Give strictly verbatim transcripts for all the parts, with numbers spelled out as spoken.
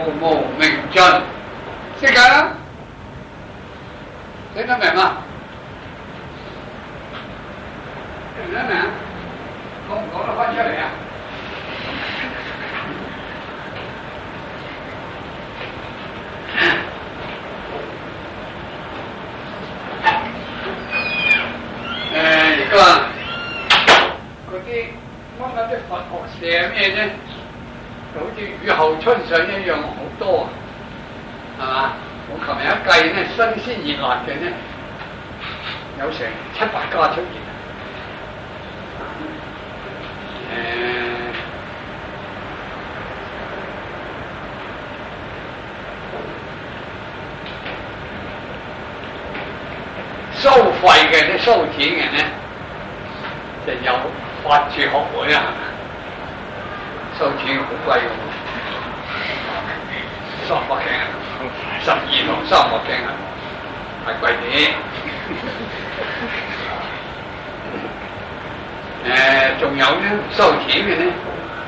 無明盡，識㗎啦？聽得明嗎？聽得明？講唔講得翻出嚟啊？誒而家嗰啲乜乜啲佛學寫咩咧？就好似雨後春筍一樣好多，係嘛？我琴日一計咧，新鮮熱辣嘅咧，有成七八家出現。誒、收費嘅啲收錢嘅咧，就有法住學會啊，收錢好貴嘅，三百幾啊，十二同三百幾啊，係貴啲。誒，仲有咧收錢嘅咧，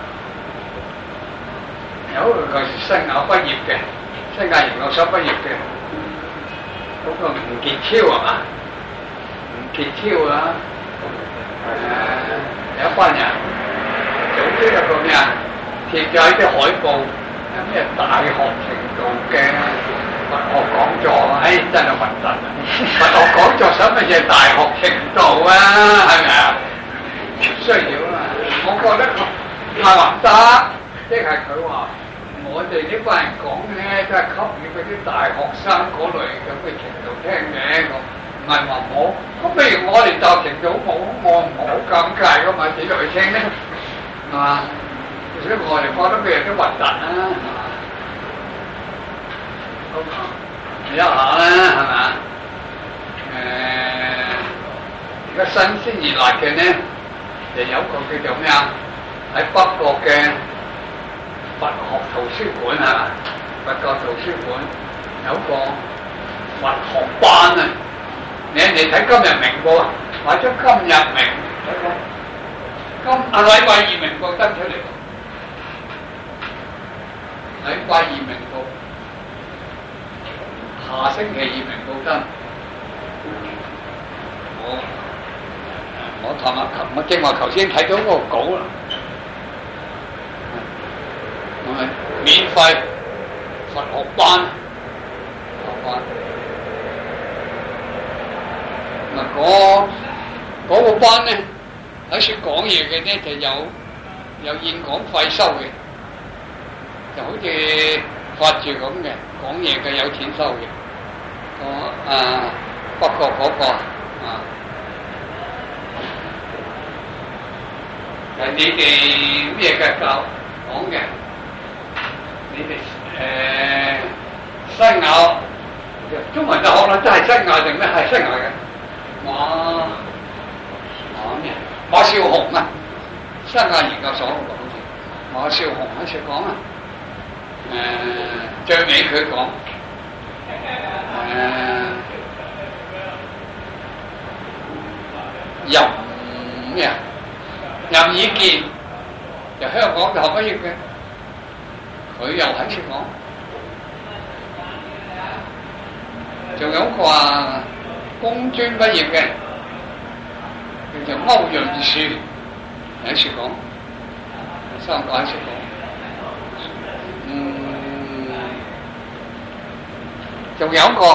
有個新亞畢業嘅，新亞研究所畢業嘅，嗰、那個吳傑超係嘛？吳傑超啊，誒、呃、有一班人組織一個咩啊？貼咗喺啲海報，有咩大學程度嘅佛學講座，誒、哎、真係核突啊！佛學講座使乜嘢大學程度啊？係咪啊？需要啊！我覺得太核突，即係佢話我哋呢班人講咧，都係給予嗰啲大學生嗰類咁嘅程度聽嘅，唔係話我。咁譬如我哋就程度冇，我唔好尷尬噶嘛，點落去聽咧？係嘛？所以我哋覺得佢哋都核突啦，係嘛？咁一下啦，係嘛？誒，而家新鮮熱辣嘅咧。就有個叫做咩啊？喺北角嘅佛學圖書館係嘛？佛教圖書館有個佛學班啊！你你睇今日明報啊，或者今日明嗰個今啊禮拜二明報登出嚟，禮拜二明報，下星期二明報登。我我琴日琴我正話頭先睇到嗰個稿啦，係咪免費佛學班？佛學班嗱，嗰嗰個班咧喺處講嘢嘅咧就有有現講費收嘅，就好似法住咁嘅，講嘢嘅有錢收嘅。我啊北角嗰個啊。係你哋咩嘅教講嘅？你哋誒、呃、西亞中文大學啦，真係西亞定咩？係西亞嘅馬馬咩？馬少雄啊，西亞研究所好似馬少雄喺處講啊。誒、呃、最尾佢講誒任咩啊？任以健就香港大學畢業嘅，佢又喺處講，仲有個話工專畢業嘅，叫做歐潤樹喺處講，三個喺處講，嗯，仲有一個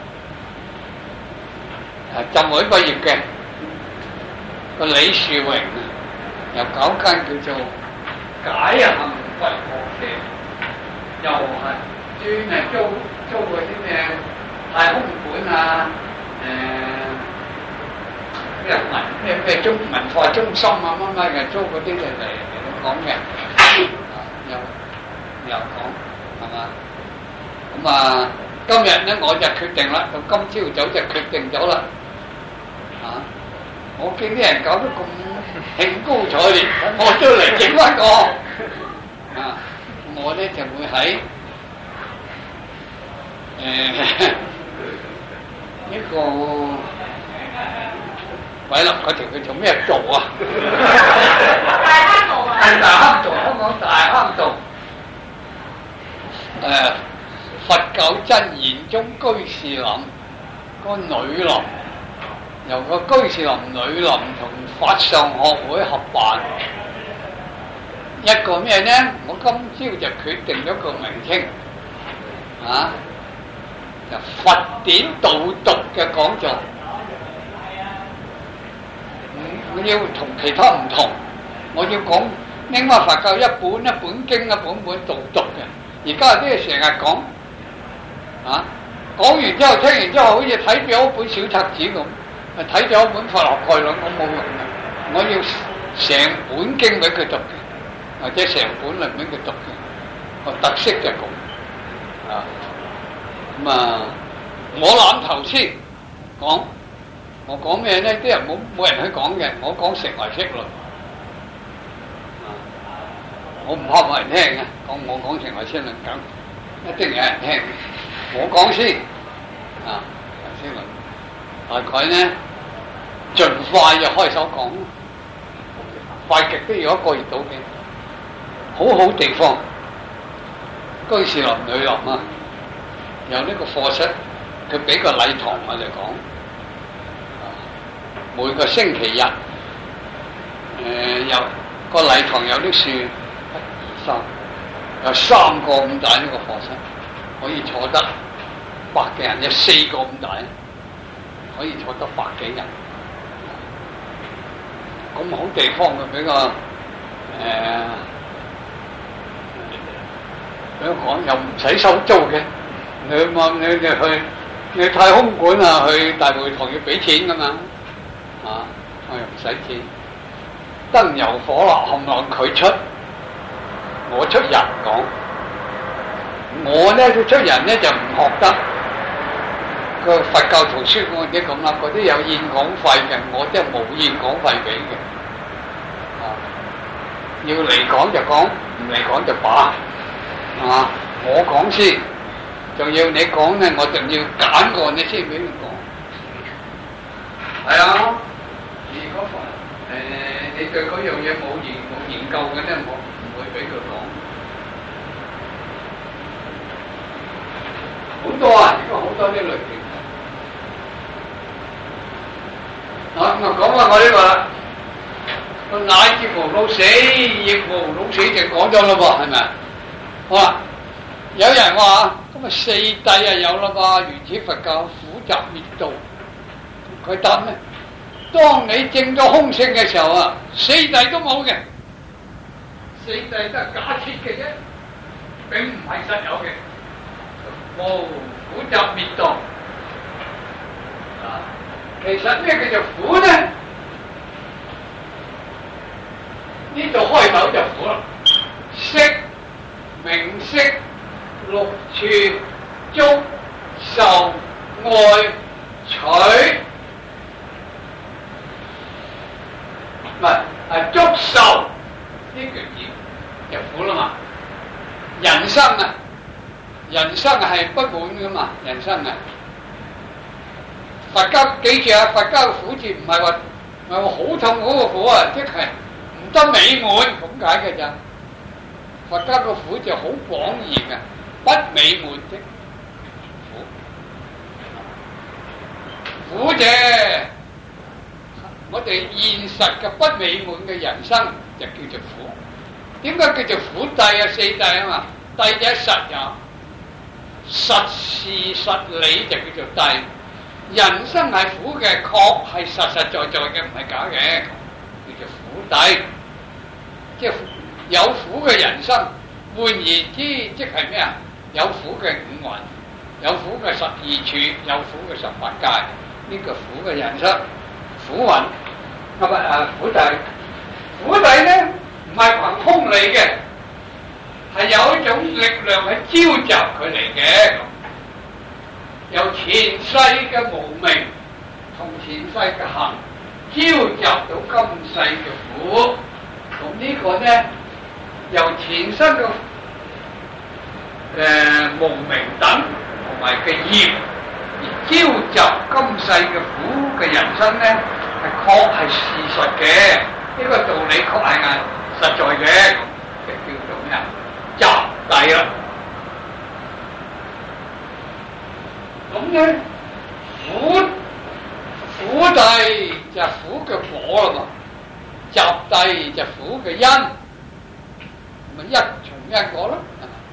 係浸會畢業嘅個李樹榮。又搞間叫做解行佛學嘅，又係專係租租嗰啲咩太空館啊，誒咩文咩咩中文化中心啊乜乜嘅，租嗰啲就嚟嚟講嘅，又又講係嘛？咁啊，今日咧我就決定啦，到今朝早就決定咗啦，啊！我見啲人搞得咁興高采烈，我都嚟整翻個啊！我咧就會喺誒呢個偉立嗰條叫做咩道啊？大坑道啊！係大坑道，香港大坑道。誒教真言中居士林個女林，由個居士林女林同法上學會合辦一個咩呢？我今朝就決定咗個名稱啊，就佛典導讀嘅講座。我要同其他唔同，我要講拎翻佛教一本一本經一本本導讀嘅。而家有啲成日講啊，講完之後聽完之後好似睇咗一本小冊子咁，睇咗一本佛學概論，我冇用嘅。我要成本經俾佢讀嘅，或者成本嚟俾佢讀嘅，個特色就係咁啊。咁啊，我諗頭先講。我講咩咧？啲人冇冇人去講嘅，我講成唯識論。啊，我唔怕冇人聽嘅，講我講成唯識論咁，一定有人聽。我講先，啊，唯識論，大概咧盡快就開手講，快極都要一個月到嘅，好好地方，居士林女林啊，有呢個課室，佢俾個禮堂我哋講。每個星期日，誒、呃、有個禮堂有啲樹，一二三，有三個咁大呢個課室，可以坐得百幾人；有四個咁大，可以坐得百幾人。咁好地方嘅俾個誒，俾我講又唔使收租嘅，你問你哋去你太空館啊，去大會堂要俾錢噶嘛？啊！我又唔使錢，燈油火蠟冚唪唥佢出，我出人講，我咧佢出人咧就唔學得個佛教圖書館啲咁啦，嗰啲有現講費嘅，我即係冇現講費俾嘅。啊，要嚟講就講，唔嚟講就罷。啊，我講先，仲要你講咧，我仲要揀過你先俾你講。係啊。如果誒、呃、你對嗰樣嘢冇研冇研究嘅咧，我唔會俾佢講。好多啊，而家好多啲類型。啊，咁啊講翻我呢個啦。個乃至無老死，亦無老死就講咗啦噃，係咪？好啦，有人話咁啊四諦啊有啦噃，原始佛教苦集滅道，佢答咩？當你證咗空性嘅時候啊，四諦都冇嘅，四諦都係假設嘅啫，並唔係實有嘅。無苦集滅道啊，其實咩叫做苦呢？呢度開頭就苦啦，色、名色、六處、觸、受、愛、取。唔係，係觸受呢句字就苦啦嘛。人生啊，人生係不滿噶嘛，人生啊。佛教記住啊，佛教嘅苦字唔係話唔係話好痛苦嘅苦啊，即係唔得美滿咁解嘅咋。佛教嘅苦就好廣義嘅，不美滿的苦，苦者。我哋現實嘅不美滿嘅人生就叫做苦。點解叫做苦諦啊？四諦啊嘛，諦者實有，實事實理就叫做諦。人生係苦嘅，確係實實在在嘅，唔係假嘅，叫做苦諦。即係有苦嘅人生，換言之，即係咩啊？有苦嘅五蘊，有苦嘅十二處，有苦嘅十八界，呢個苦嘅人生。苦蘊啊唔啊苦諦，苦諦咧唔係憑空嚟嘅，係有一種力量去召集佢嚟嘅。由前世嘅無明同前世嘅行，召集到今世嘅苦。咁呢個咧，由前生嘅誒、呃、無明等同埋嘅業。召集今世嘅苦嘅人生咧，係確係事實嘅，呢、這個道理確係係實在嘅，就叫做咩啊？集諦啦。 咧，苦苦諦就係苦嘅果啦嘛，集諦就苦嘅因，咪一重因果咯。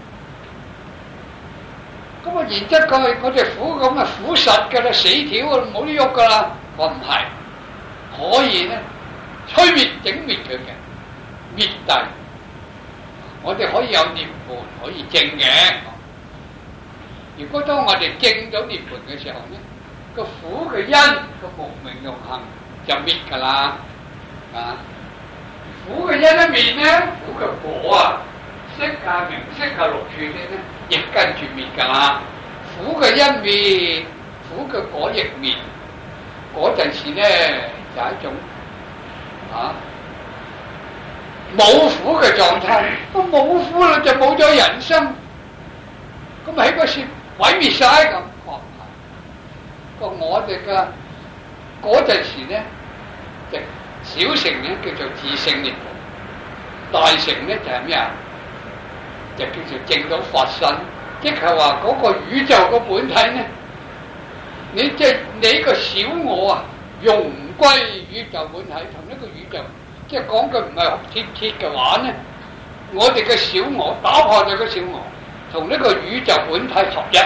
咁啊，然之後佢我哋苦咁啊苦實㗎啦，死條啊冇得喐㗎啦。我唔係可以咧，摧滅整滅佢嘅滅諦。我哋可以有涅槃，可以證嘅。如果當我哋證咗涅槃嘅時候咧，個苦嘅因個無明用行就滅㗎啦。啊，苦嘅因一滅咧，苦嘅果啊，色啊名色啊六處咧，亦跟住滅㗎啦。苦嘅因滅，苦嘅果亦滅。嗰陣時咧就係一種啊冇苦嘅狀態。咁冇苦啦，就冇咗人生。咁喺個處毀滅晒咁。個我哋嘅嗰陣時咧，就小乘咧叫做自性涅槃，大乘咧就係咩啊？就叫做證到法身，即係話嗰個宇宙個本體咧，你即係你個小我啊，融歸宇宙本體，同一個宇宙，即係講句唔係貼切嘅話咧，我哋嘅小我打破咗個小我，同呢個宇宙本體合一。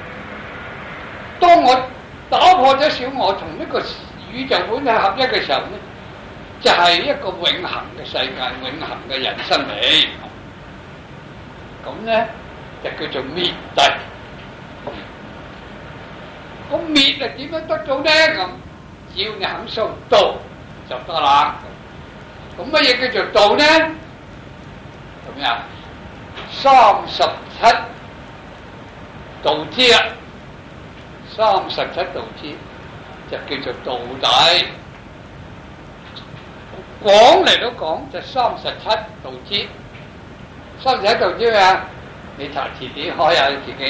當我打破咗小我，同呢個宇宙本體合一嘅時候咧，就係、是、一個永恆嘅世界，永恆嘅人生嚟。咁咧就叫做滅諦。咁滅係點樣得到咧？咁只要你肯修道就得啦。咁乜嘢叫做道咧？咁樣三十七道支啦。三十七道支就叫做道諦。廣嚟都講就三十七道支。三十七道支咩啊？你查詞典開下你自己。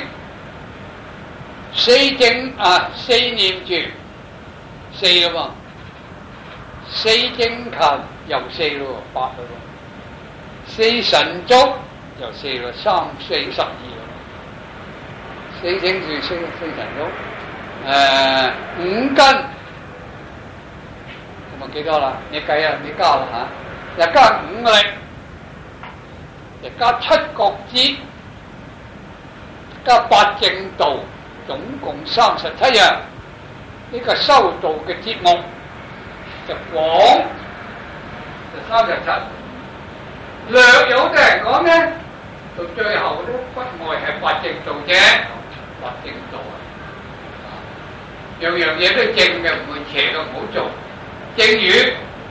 四正啊，四念住四咯喎，四正勤又四咯，八咯，四神足又四咯，三四十二咯。四正住四四神足，誒、呃、五根咁啊幾多啦？你計啊，你加啦嚇，又加五力，又加七覺支，加八正道。總共三十七樣，呢個修道嘅節目就廣就三十七。略有啲人講咧，到最後咧不外係八正道啫，八正道啊，樣樣嘢都正嘅，唔會邪嘅，唔好做。正語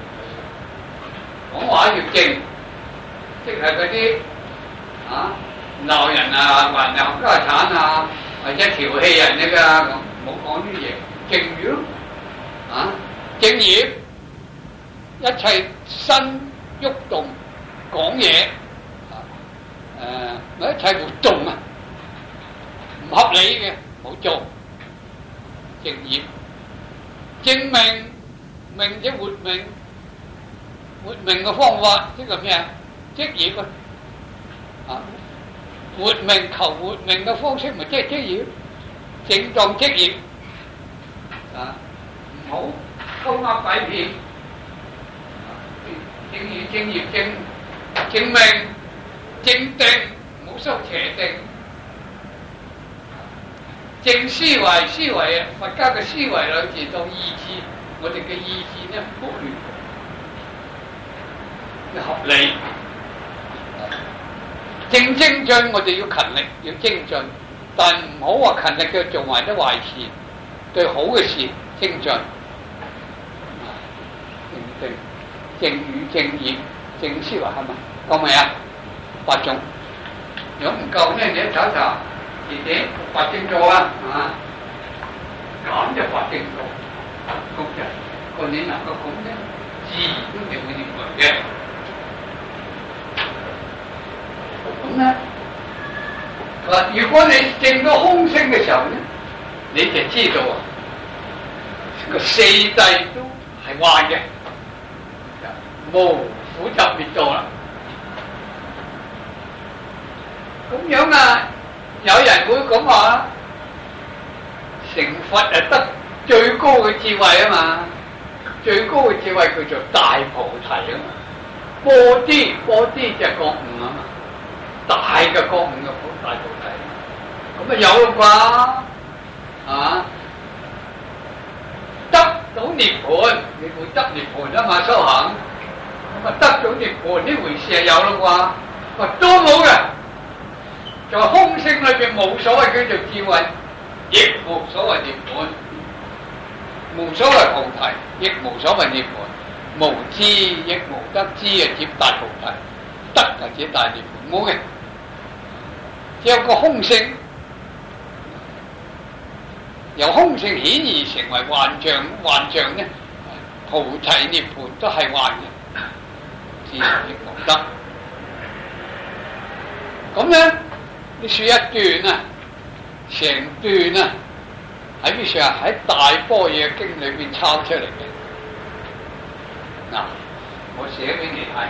講話要正，即係嗰啲啊鬧人啊，還人冚家產啊。或者調戲人嘅咁，唔好講呢啲嘢，正語咯，啊，正業，一切身喐動講嘢，啊，誒，一切活動啊，唔合理嘅冇做，正業，正命，命即活命，活命嘅方法，即係咩啊？職業啊，啊。活命求活命嘅方式咪即係職業，正當職業啊，唔好偷呃拐騙，正業正業正正命正定，唔好修邪定，正思維思維啊，佛家嘅思維兩字當意志，我哋嘅意志咧唔好亂，要合理。正精進，我哋要勤力，要精進，但唔好話勤力嘅做埋啲壞事，對好嘅事精進。正定、正語、正業、正思維係咪？講未啊？八種。如果唔夠咧，你一查查字典，八正道啊，啊，咁就八正道，咁就個你能夠咁咧，自然都係會認為嘅。咁咧，嗱，如果你證到空性嘅時候咧，你就知道啊，個四諦都係壞嘅，無苦集滅道啦。咁樣啊，有人會咁話，成佛係得最高嘅智慧啊嘛，最高嘅智慧叫做大菩提啊嘛，波啲波啲就覺悟啊嘛，大嘅覺悟嘅菩大菩提，咁啊有啦啩，啊得到涅槃，你會得涅槃啊嘛修行，咁啊得到涅槃呢回事係有啦啩，話都冇嘅，就係空性裏邊冇所謂叫做智慧，亦無所謂涅槃。無所謂菩提，亦無所謂涅槃；無知亦無得知啊！接大菩提，得就接大涅槃，冇嘅。只有個空性，由空性顯而成為幻象，幻象呢，菩提涅槃都係幻嘅，自然亦無得。咁咧，你說一段啊，成段啊。喺邊處啊？喺《大般若經》裏邊抄出嚟嘅。嗱，我寫俾你睇。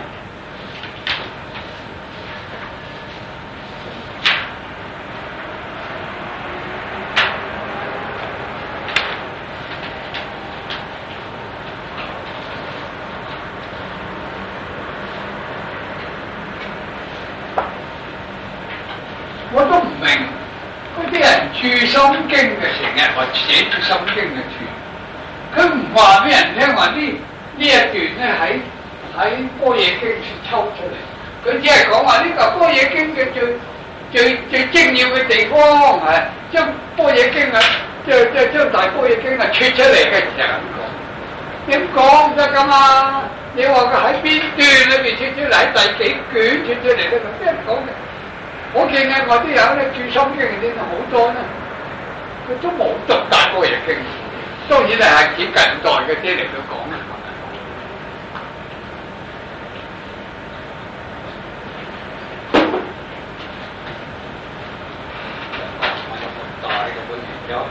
我都唔明。嗰啲人注心經嘅成日話寫注心經嘅注，佢唔話俾人聽話呢呢一段咧喺喺般若經處抽出嚟，佢只係講話呢個般若經嘅最最最精要嘅地方係將般若經啊，即係即係將大般若經啊撮出嚟嘅，就係咁講。點講得噶嘛？你話佢喺邊段裏邊撮出嚟，喺第幾卷撮出嚟咧？咁邊講嘅？我見啊，我啲人咧注心經嗰啲好多咧，佢都冇讀大般若經，當然係指近代嘅啲嚟到講啦。大嘅本研究。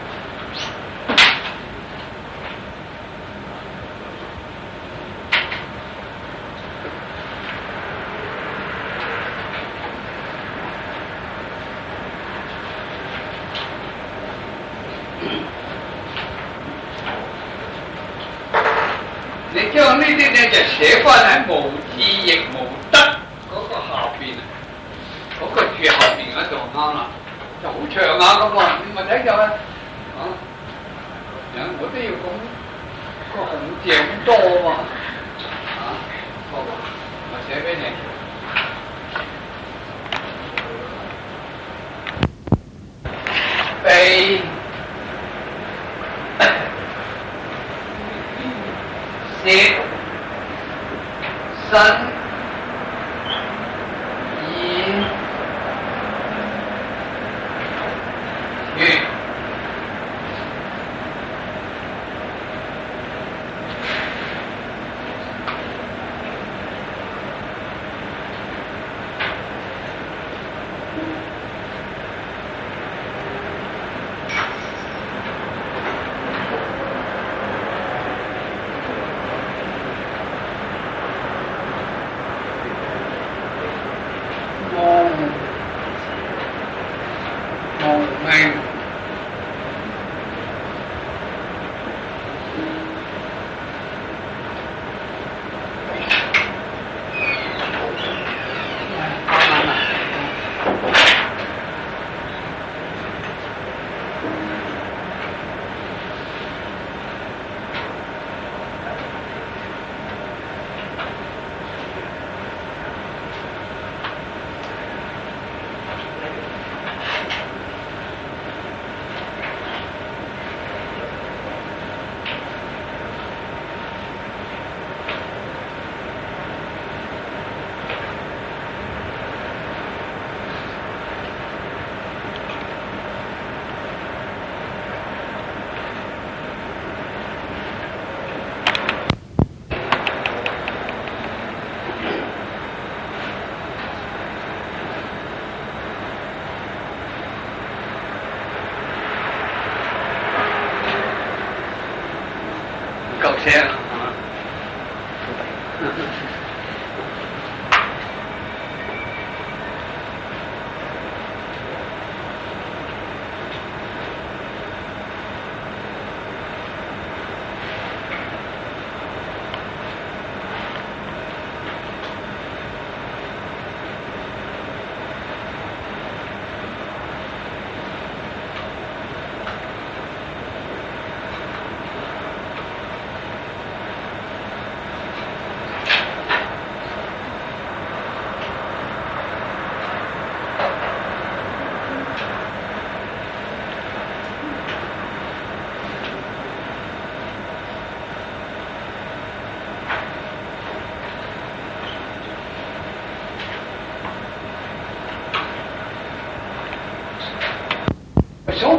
你將呢啲咧就寫翻喺無智亦無得嗰個下邊，嗰、嗰個字後邊嗰度啱啦，就好長啊咁啊，你咪睇就啊，啊，我都要講個紅字咁多啊，啊，好，我寫俾你。被舌身意血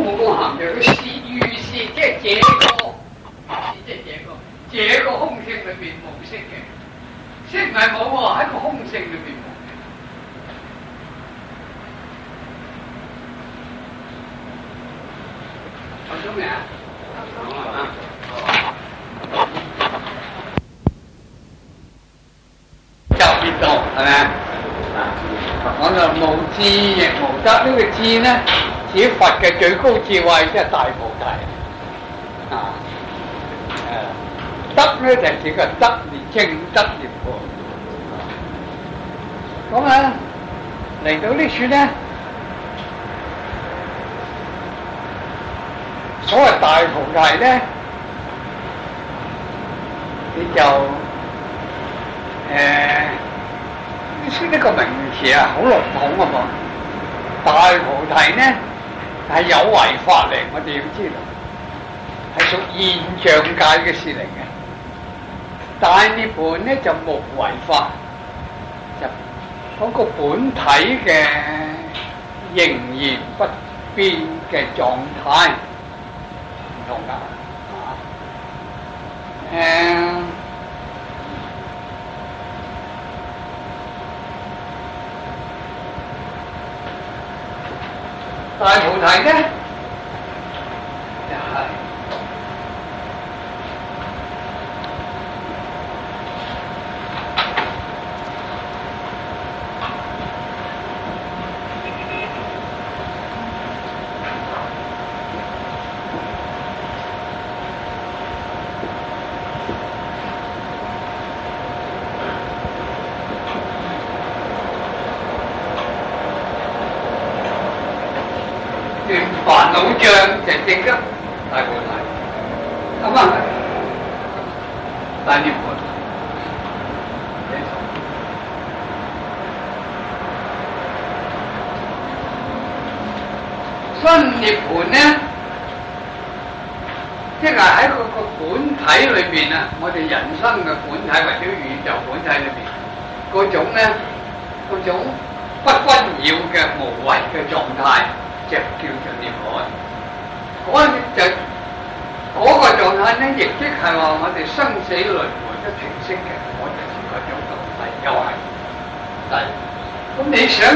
冇咁含嘅，佢是如是即係這個，即係這個，這個空性裏邊冇色嘅，色唔係冇喎，喺個空性裏邊冇嘅。講咗未啊？講啊！就變動係咪啊？講到無智亦無得，呢個智呢，指佛嘅最高智慧，即係大菩提啊。誒，得咧就係指個得念正得念槃。咁啊，嚟到呢處咧，所謂大菩提咧，你就誒。呢個名詞啊，好籠統啊噃！大菩提呢係有為法嚟，我哋要知道係屬現象界嘅事嚟嘅。大涅槃呢就無為法，就嗰個本體嘅仍然不變嘅狀態唔同噶。誒、啊。大菩提呢，就係、是、煩惱障就證得大菩提，咁啊大涅槃。新涅槃呢，即係喺個個本體裏邊啊，我哋人生嘅本體或者宇宙本體裏邊嗰種咧，嗰種不紛擾嘅無為嘅狀態。就叫做涅槃，嗰就嗰個狀態咧，亦即係話我哋生死輪迴都停息嘅，我就係嗰種狀態，又係。但咁你想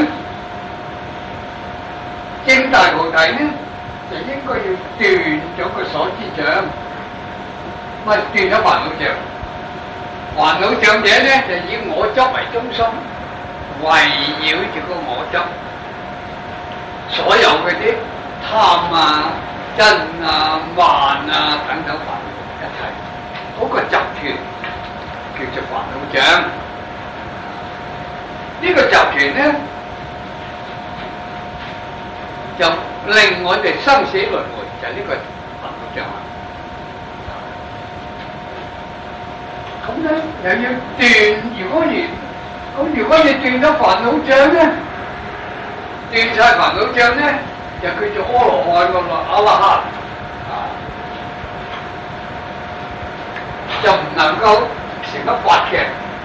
證大菩提咧，就應該要斷咗個所知障，咪斷咗煩惱障。煩惱障者咧，就以我執為中心，圍繞住個我執。所有嗰啲貪啊、嗔啊、慢啊等等煩惱一切，嗰、那個集團叫做煩惱障。呢、這個集團咧，就令我哋生死輪迴，就係、是、呢個煩惱障。咁咧又要斷，如果然咁，如果你斷咗煩惱障咧？斷晒煩惱障咧，就叫做阿羅漢咁咯，阿拉漢啊，就唔能夠成得佛嘅。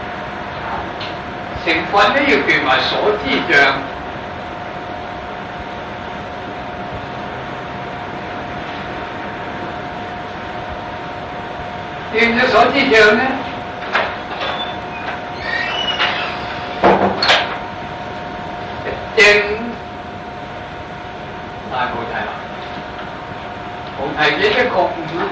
成佛都要斷埋所知障，斷咗所知障咧，正。大菩提啦，菩提者即覺悟啦。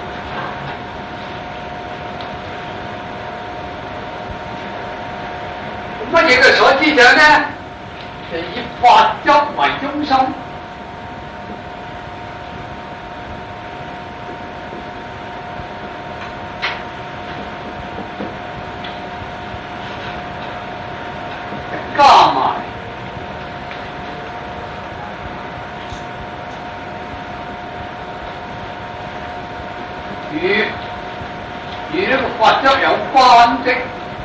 乜嘢嘅所知障呢？就以法執為中心，加埋。與與呢個法執有關的，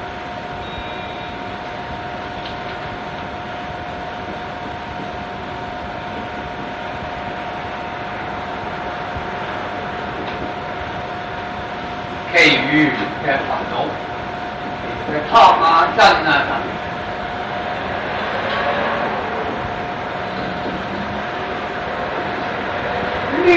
其餘嘅煩惱，嘅貪啊、嗔啊等，呢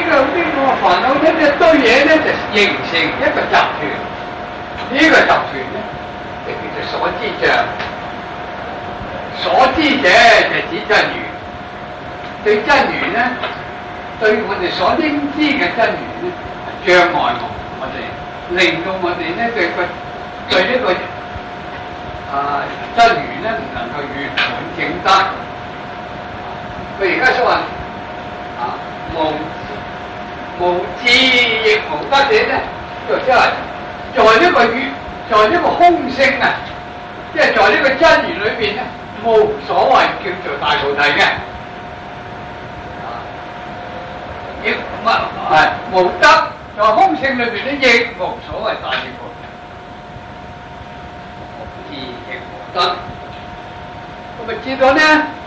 煩惱呢一堆嘢咧，就形成一個集團。呢、這個集團咧，就叫做所知障。所知者就指真如，對真如咧，對我哋所應知嘅真如咧，障礙我我哋，令到我哋咧對個對呢、這個啊真如咧唔能夠圓滿證得。佢而家所話啊無無智亦無得者咧，就即係在呢個語，在呢個空性啊，即係在呢個真如裏邊咧。冇所謂叫做大菩提嘅，亦唔係無得，在空性裏邊咧亦無所謂大菩提，無智亦無得。咁咪知道咧？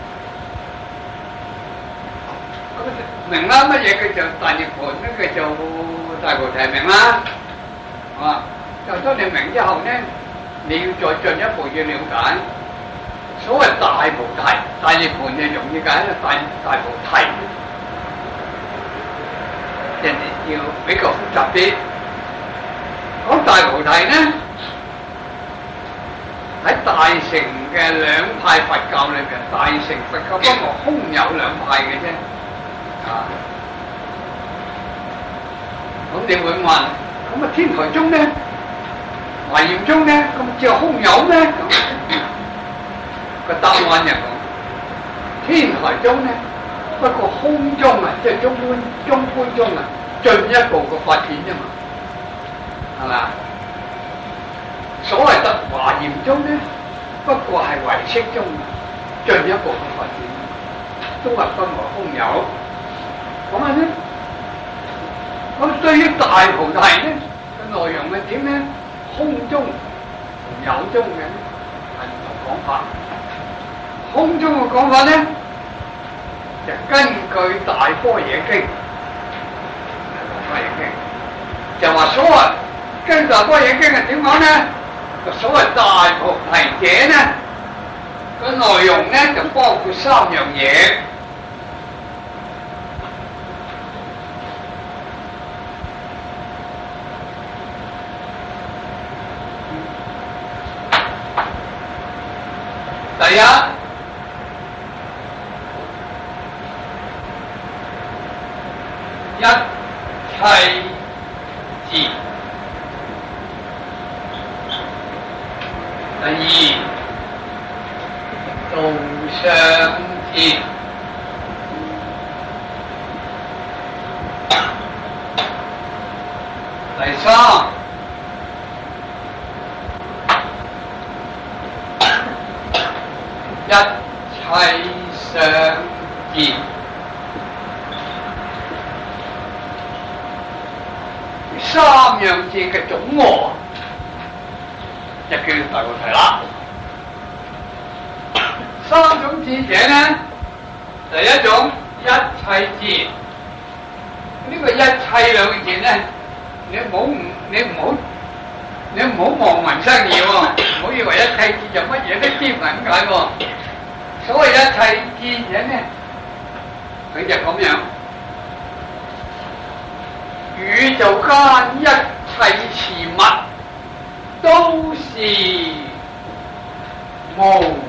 咁明啦，乜嘢叫做大涅槃？咩叫做大菩提？明啦，啊！就當你明之後咧，你要再進一步要了解。所謂大菩提，大涅槃就容易解啦。大大菩提，人哋要比較複雜啲。講大菩提呢，喺大乘嘅兩派佛教裏邊，大乘佛教不過空有兩派嘅啫。啊，咁你會問，咁啊天台宗呢，華嚴宗呢，咁只有空有咩？個答案就講，天台宗咧，不過空中啊，即係中觀中觀中啊，進一步嘅發展啫嘛，係嘛？所謂得華嚴宗咧，不過係唯識宗進一步嘅發展，都係分為空有。咁啊咧，咁對於大菩提咧嘅內容係點咧？空中同有中嘅係唔同講法。空中嘅講法咧，就根據《大般若經》，《大般若經》就話所謂跟《大般若經》係點講咧？就所謂大菩提者咧，個內容咧就包括三樣嘢。第一，一切智；第二，道相智；第三，一切相智。三樣智嘅總和就叫大菩提啦。三種智者咧，第一種一切智，呢、這個一切兩個字咧，你唔好你唔好你唔好望文生義喎，唔好以為一切智就乜嘢都知唔係咁解喎。所謂一切智者咧，佢就咁樣。宇宙間一切事物都是無，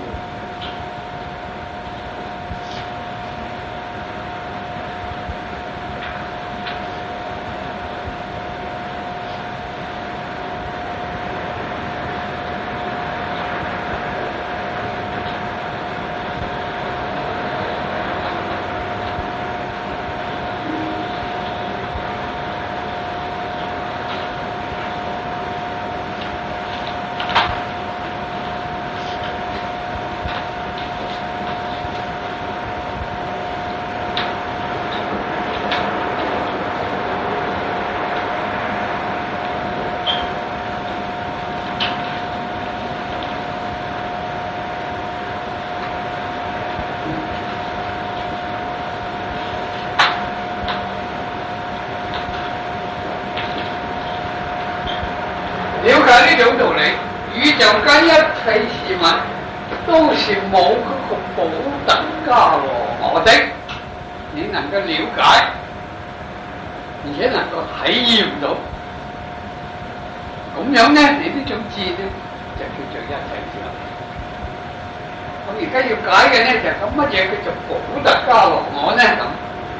呢種道理，宇宙間一切事物都是冇嗰個補特伽羅我的，你能夠了解， 而且能夠體驗到，咁樣咧，你呢種智咧就叫做一體智慧。咁而家要解嘅咧就係咁，乜嘢叫做補特伽羅我咧？咁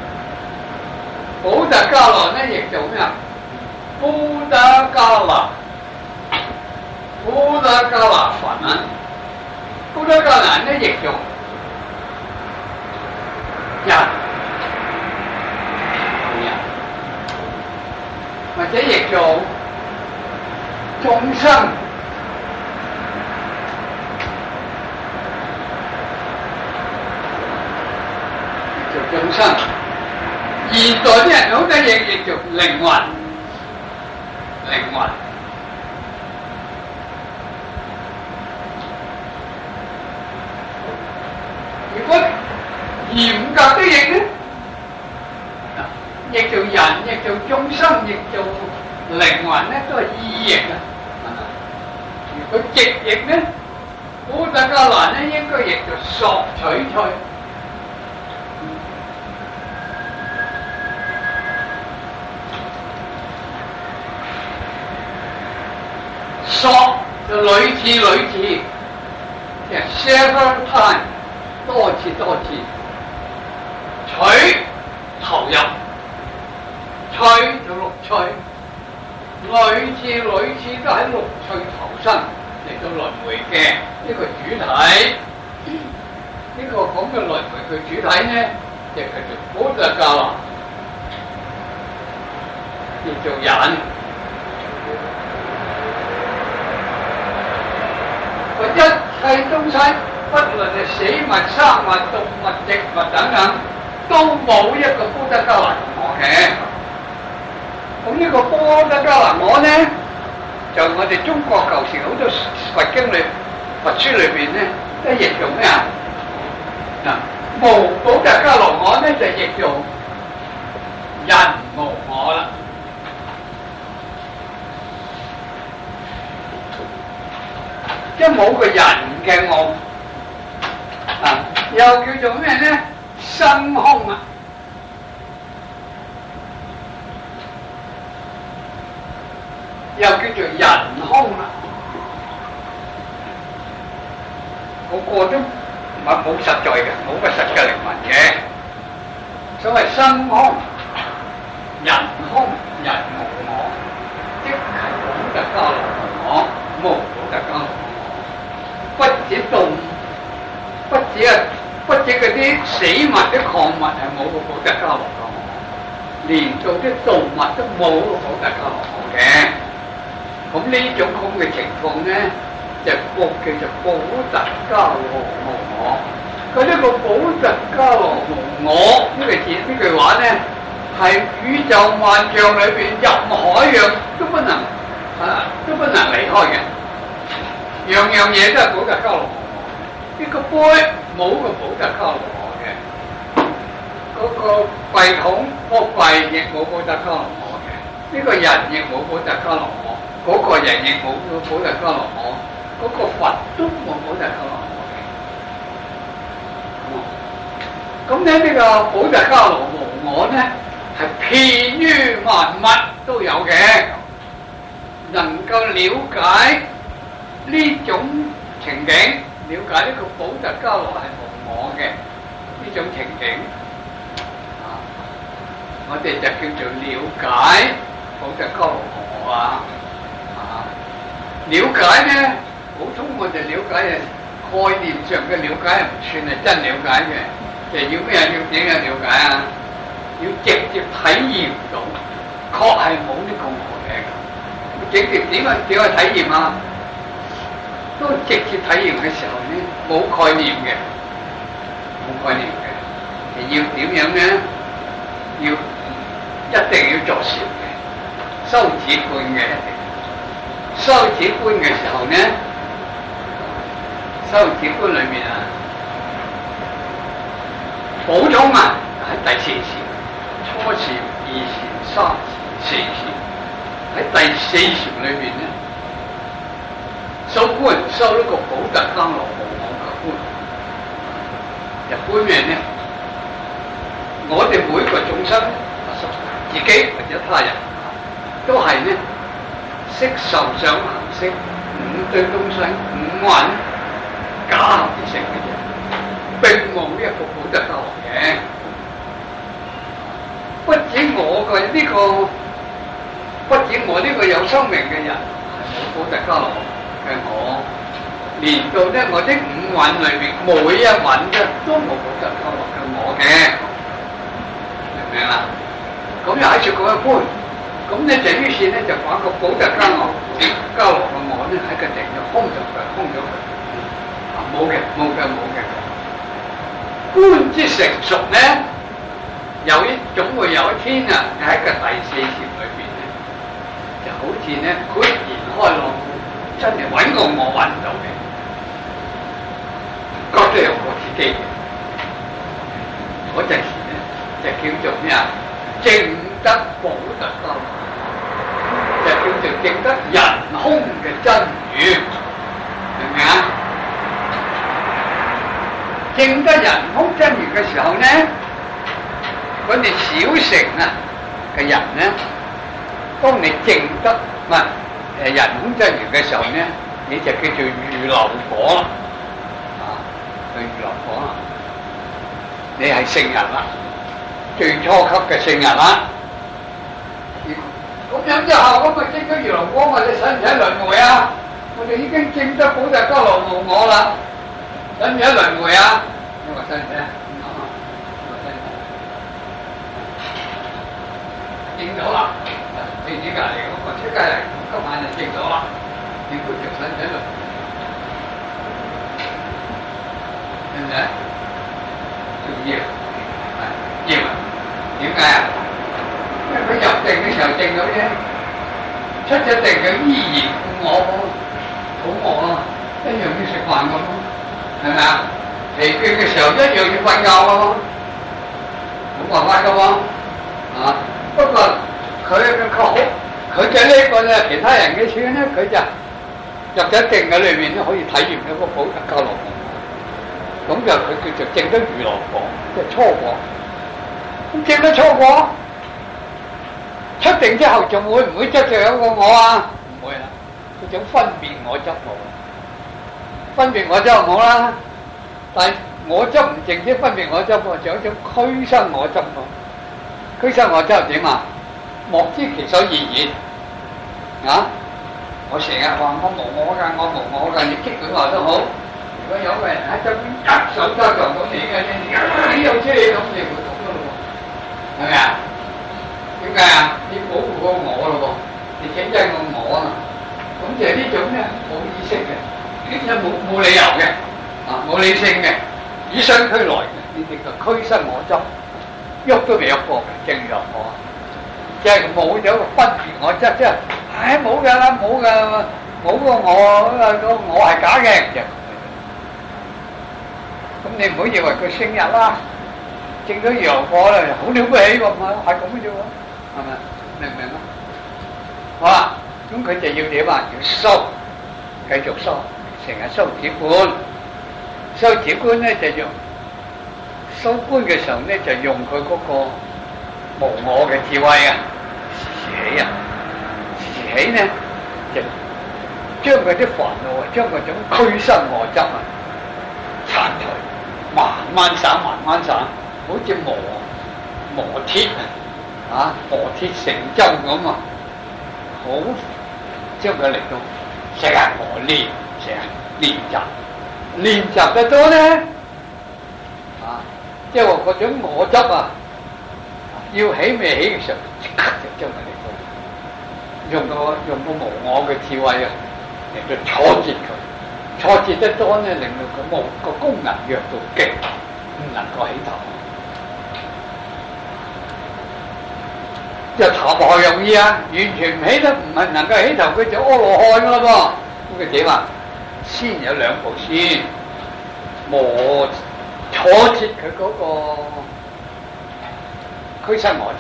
補特伽羅咧亦做咩啊？補特伽羅，補特伽羅梵文，補特伽羅咧亦做人，人，或者亦做眾生。眾生，現代啲人好多嘢亦叫靈魂，靈魂。如果嚴格啲譯咧，亦做人，亦做眾生，亦做靈魂咧，都係意譯啊。如果直譯咧，補特伽羅咧應該譯做索取趣。索就屢次屢次，即係 several time， 多次多次，取投入，趣就樂趣，屢次屢次都喺樂趣投生嚟到輪迴嘅呢個主體。呢、這個講嘅輪迴嘅主體呢，就叫做補特伽羅，叫做人。一切東西，不論係死物、生物、動物、植物等等，都冇一個補特伽羅我嘅。咁呢個補特伽羅我咧，就我哋中國舊時好多佛經裏、佛書裏邊咧，都譯做咩啊？嗱，無補特伽羅我咧就譯做人無我啦。即係冇個人嘅我，啊，又叫做咩咧？生空啊，又叫做人空啊，個個都唔係冇實在嘅，冇個實嘅靈魂嘅。所謂生空、人空、人無我，即係補特伽羅我，無補特伽羅我。不止動，不止啊，不止嗰啲死物啲礦物係冇個補特伽羅我，連做啲動物都冇個補特伽羅我嘅。咁呢種咁嘅情況咧，就叫做補特伽羅無我。佢呢個補特伽羅無我呢個字呢句話咧，係宇宙萬象裏邊任何一樣都不能啊，都不能離開嘅。樣樣嘢都係補特伽羅我，呢個杯冇個補特伽羅我嘅，嗰個櫃桶個櫃亦冇補特伽羅我嘅，呢個人亦冇補特伽羅我，嗰個人亦冇補特伽羅我，嗰個佛都冇補特伽羅我嘅。咁咧呢個補特伽羅無我咧，係遍於萬物都有嘅，能夠了解呢種情景，了解呢個補特伽羅係無我嘅呢種情景，啊，我哋就叫做了解補特伽羅無我啊，啊，了解咧，普通我哋了解係概念上嘅了解，唔算係真了解嘅，就要咩要點樣了解啊？要直接體驗到，確係冇呢個我嘅，直接點樣點樣體驗啊？都直接體驗嘅時候咧，冇概念嘅，冇概念嘅，要點樣咧？要一定要作禪嘅，修止觀嘅一定。修止觀嘅時候咧，修止觀裏面啊，補充啊喺第四禪、初禪、二禪、三禪、四禪，喺第四禪裏邊咧。修觀修呢個補特伽羅無我嘅觀，就觀咩咧？我哋每個眾生， 自己或者他人，都係呢色受想行識五堆東西五蘊假合而成嘅嘢，並冇一個補特伽羅嘅。不止我嘅呢、這個，不止我呢個有生命嘅人係冇補特伽羅嘅我，連到呢我啲五蘊裏面每一蘊啫都冇補特伽羅嘅我嘅，明唔明啦？咁又喺處講一般，咁咧就於是咧就把個補特伽羅伽羅嘅我咧喺個地就空咗佢，空咗佢，啊冇嘅冇嘅冇嘅。觀之成熟咧，有一總會有一天啊，喺個第四禪裏邊咧，就好似咧豁然開朗，真係揾個我揾唔到嘅，覺得有個自己嘅，嗰陣時咧就叫做咩啊？證得補特伽羅，就叫做證得人空嘅真如，明唔明啊？證得人空真如嘅時候呢，嗰啲小乘啊嘅人呢，當你證得唔係誒人空真如嘅時候呢，你就叫做預流果啦，啊，就預流果啦，你係聖人啦，最初級嘅聖人啦。咁樣之後咁啊，證得預流果，我哋使唔使輪迴啊？我哋已經證得補特伽羅無我啦。使唔使輪迴啊？你話使唔使啊？證咗啦，你點解嚟？我出街嚟，今晚就證咗啦。你估仲使唔使輪迴？使唔使？仲要，係要啊？點解啊？因為佢入定嘅時候證咗啫，出咗定佢依然我肚餓啊，一樣要食飯咁咯。係咪啊？疲倦嘅時候一樣要瞓覺咯，冇辦法噶喎，啊！不過佢嘅好，佢嘅呢個咧，其他人嘅處咧，佢就入咗定嘅裏面咧，可以體驗到個補特伽羅無我，咁就佢叫做證得預流果，即係初果。咁證得初果，出定之後仲會唔會執着有個我啊？唔會啦，嗰種分別我執冇。分別我執冇啦，但係我執唔淨止分別我執喎，仲有一種俱生我執喎。俱生我執點啊？莫知其所以然啊！我成日話我無我㗎，我無我㗎，你激佢話都好。如果有個人喺側邊一手揸撞到你嘅，你又知你咁，你會懂㗎咯喎，係咪啊？點解啊？你保護個我咯喎，你整真個我啊嘛，咁就係呢種咧冇意識嘅。呢啲冇冇理由嘅，啊冇理性嘅，與生俱來嘅，呢啲就俱生我執，喐都未喐過嘅，證預流果，即係冇咗個分別我執，即係，唉冇㗎啦，冇㗎，冇個我，個我係假嘅，咁你唔好以為佢聖人啦，證咗預流果啦，好了不起喎，係咁嘅啫喎，係咪？明唔明啊？好啦，咁佢就要點啊？要修，繼續修。成日修止觀，修止觀咧就用修觀嘅時候咧就用佢嗰個無我嘅智慧啊，時起啊，時起咧就將佢啲煩惱啊，將嗰種俱生我執啊剷除，慢慢散，慢慢散，好似磨磨鐵啊，磨鐵成針咁啊，好將佢嚟到成日磨練。練習練習得多咧，啊，即係話嗰種我執啊，要起未起嘅時候，即刻就將佢嚟到，用個用個無我嘅智慧啊，嚟到挫折佢，挫折得多咧，令到佢冇個功能弱到極，唔能夠起頭。就頭何容易啊？完全唔起得，唔係能夠起頭，佢就阿羅漢噶啦噃，咁佢點啊？先有兩步先，磨挫折佢嗰個俱生我執。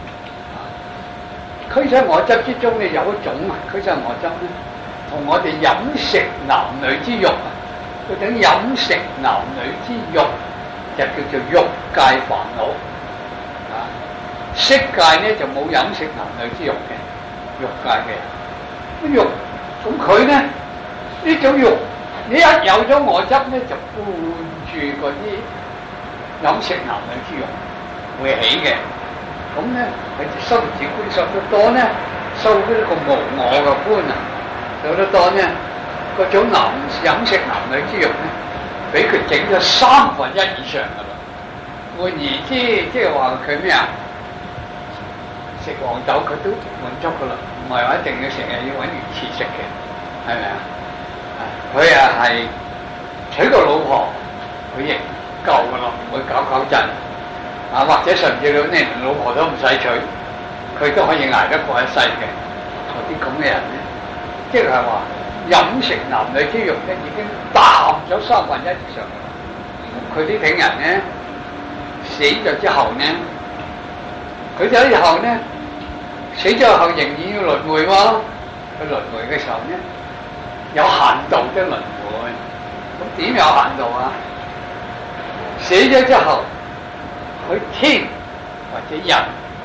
俱生我執之中咧有一種啊，俱生我執咧，同我哋飲食男女之欲啊，嗰種飲食男女之欲就叫做欲界煩惱啊。 色界咧就冇飲食男女之欲嘅，欲界嘅。咁欲，咁佢咧呢種欲，你一有咗我執咧，就伴住嗰啲飲食男女之欲會起嘅。咁咧佢就修止觀修得多咧，修呢個無我嘅觀啊，修得多咧，嗰種男飲食男女之欲咧，俾佢整咗三分一以上噶啦。換言之，即係話佢咩啊？食黃豆佢都滿足噶啦，唔係話一定要成日要揾魚翅食嘅，係咪啊？佢啊係娶個老婆，佢亦夠噶啦，唔會搞搞震啊，或者甚至乎連老婆都唔使娶，佢都可以捱得過一世嘅。嗰啲咁嘅人咧，即係話飲食男女之欲咧，已經淡咗三分一以上。佢啲挺人咧死咗之後咧，佢就以後咧死咗後仍然要輪迴喎。佢輪迴嘅時候咧有限度嘅輪迴，咁點有限度啊？死咗之後，去天或者人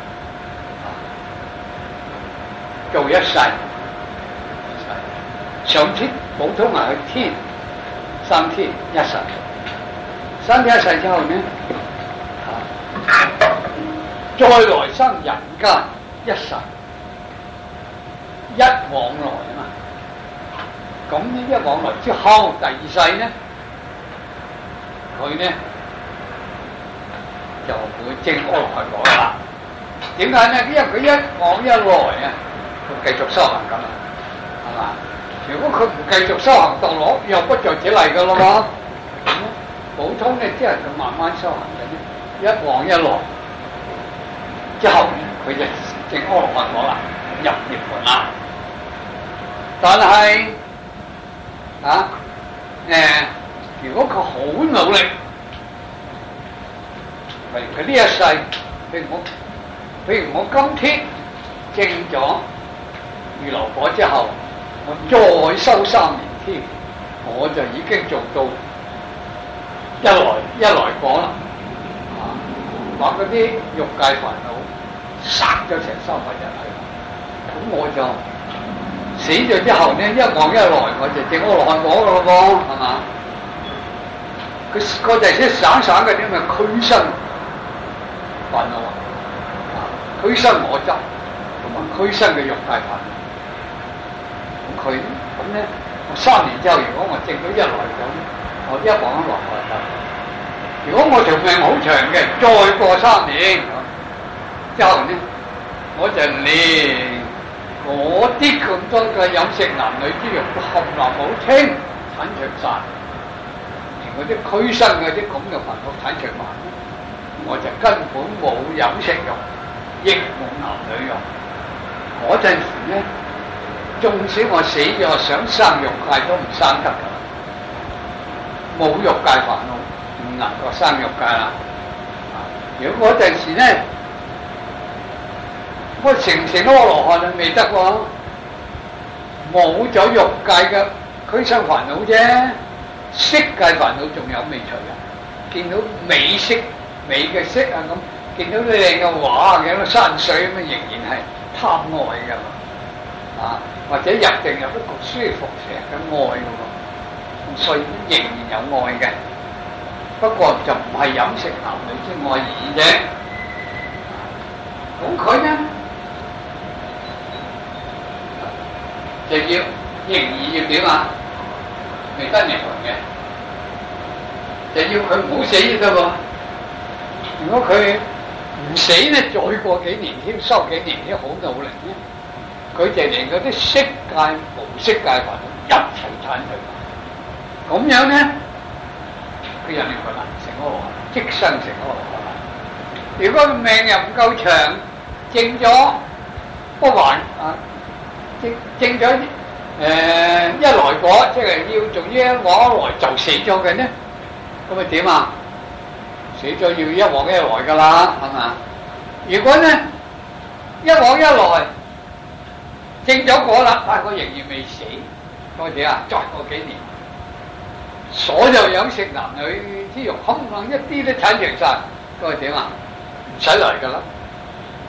做一世，上天普通係去天三天一世，三天一世之後呢，再來生人間一世，一往來啊嘛。咁呢一往來之後，第二世呢，佢呢就會證阿羅漢果啦。點解呢？因為佢一往一來啊，佢繼續修行噶嘛，係嘛？如果佢唔繼續修行墮落，又不在此例噶啦嘛。普通咧，即係佢慢慢修行嘅啫，一往一來之後，佢就證阿羅漢果啦，入涅槃啦。但係啊，誒、呃，如果佢好努力，譬如佢呢一世，譬如我，譬如我今天證咗預流果之後，我再修三年天，我就已經做到一來一來果啦。啊，把嗰啲欲界煩惱殺咗成三分一去，咁我就死咗之後呢，一往一來我就證阿羅漢果噶咯噃，係嘛？佢嗰陣時省省嘅啲咪俱生煩惱啊，俱生我執同埋俱生嘅欲界煩惱。咁佢咁咧，我三年之後，如果我證到一來果，我一往一來我就得。如果我條命好長嘅，再過三年之後呢，我就連嗰啲咁多嘅飲食男女之欲都冚唪唥冇清剷除晒，連嗰啲俱生嗰啲咁嘅煩惱剷除埋，我就根本冇飲食欲，亦冇男女欲。嗰陣時咧，縱使我死咗想生欲界都唔生得㗎，冇欲界煩惱，唔能夠生欲界啦。如果嗰陣時咧，我成成阿羅漢都未得喎，冇咗欲界嘅俱生煩惱啫，色界煩惱仲有未除啊！見到美色、美嘅色啊咁，見到靚嘅畫、見到山水咁啊，仍然係貪愛㗎嘛，啊或者入定入一個舒服成日嘅愛㗎喎，所以仍然有愛嘅，不過就唔係飲食男女之愛而已啫。咁佢呢？就要仍然要點啊？未得涅槃嘅，就要佢唔好死得喎。如果佢唔死咧，再過幾年添，收幾年添，好努力咧，佢就連嗰啲色界、無色界煩惱一齊剷除。咁樣咧，佢入涅槃啦，成阿羅漢，即生成阿羅漢啦。如果佢命又唔夠長，證咗不還啊！證咗誒一來果，即係要仲要一往一來就死咗嘅呢？咁咪點啊？死咗要一往一來噶啦，係嘛？如果呢一往一來證咗果啦，但係佢仍然未死，咁咪點啊？再過幾年，所有飲食男女之欲冚唪唥一啲都剷除晒，咁咪點啊？唔使嚟噶啦，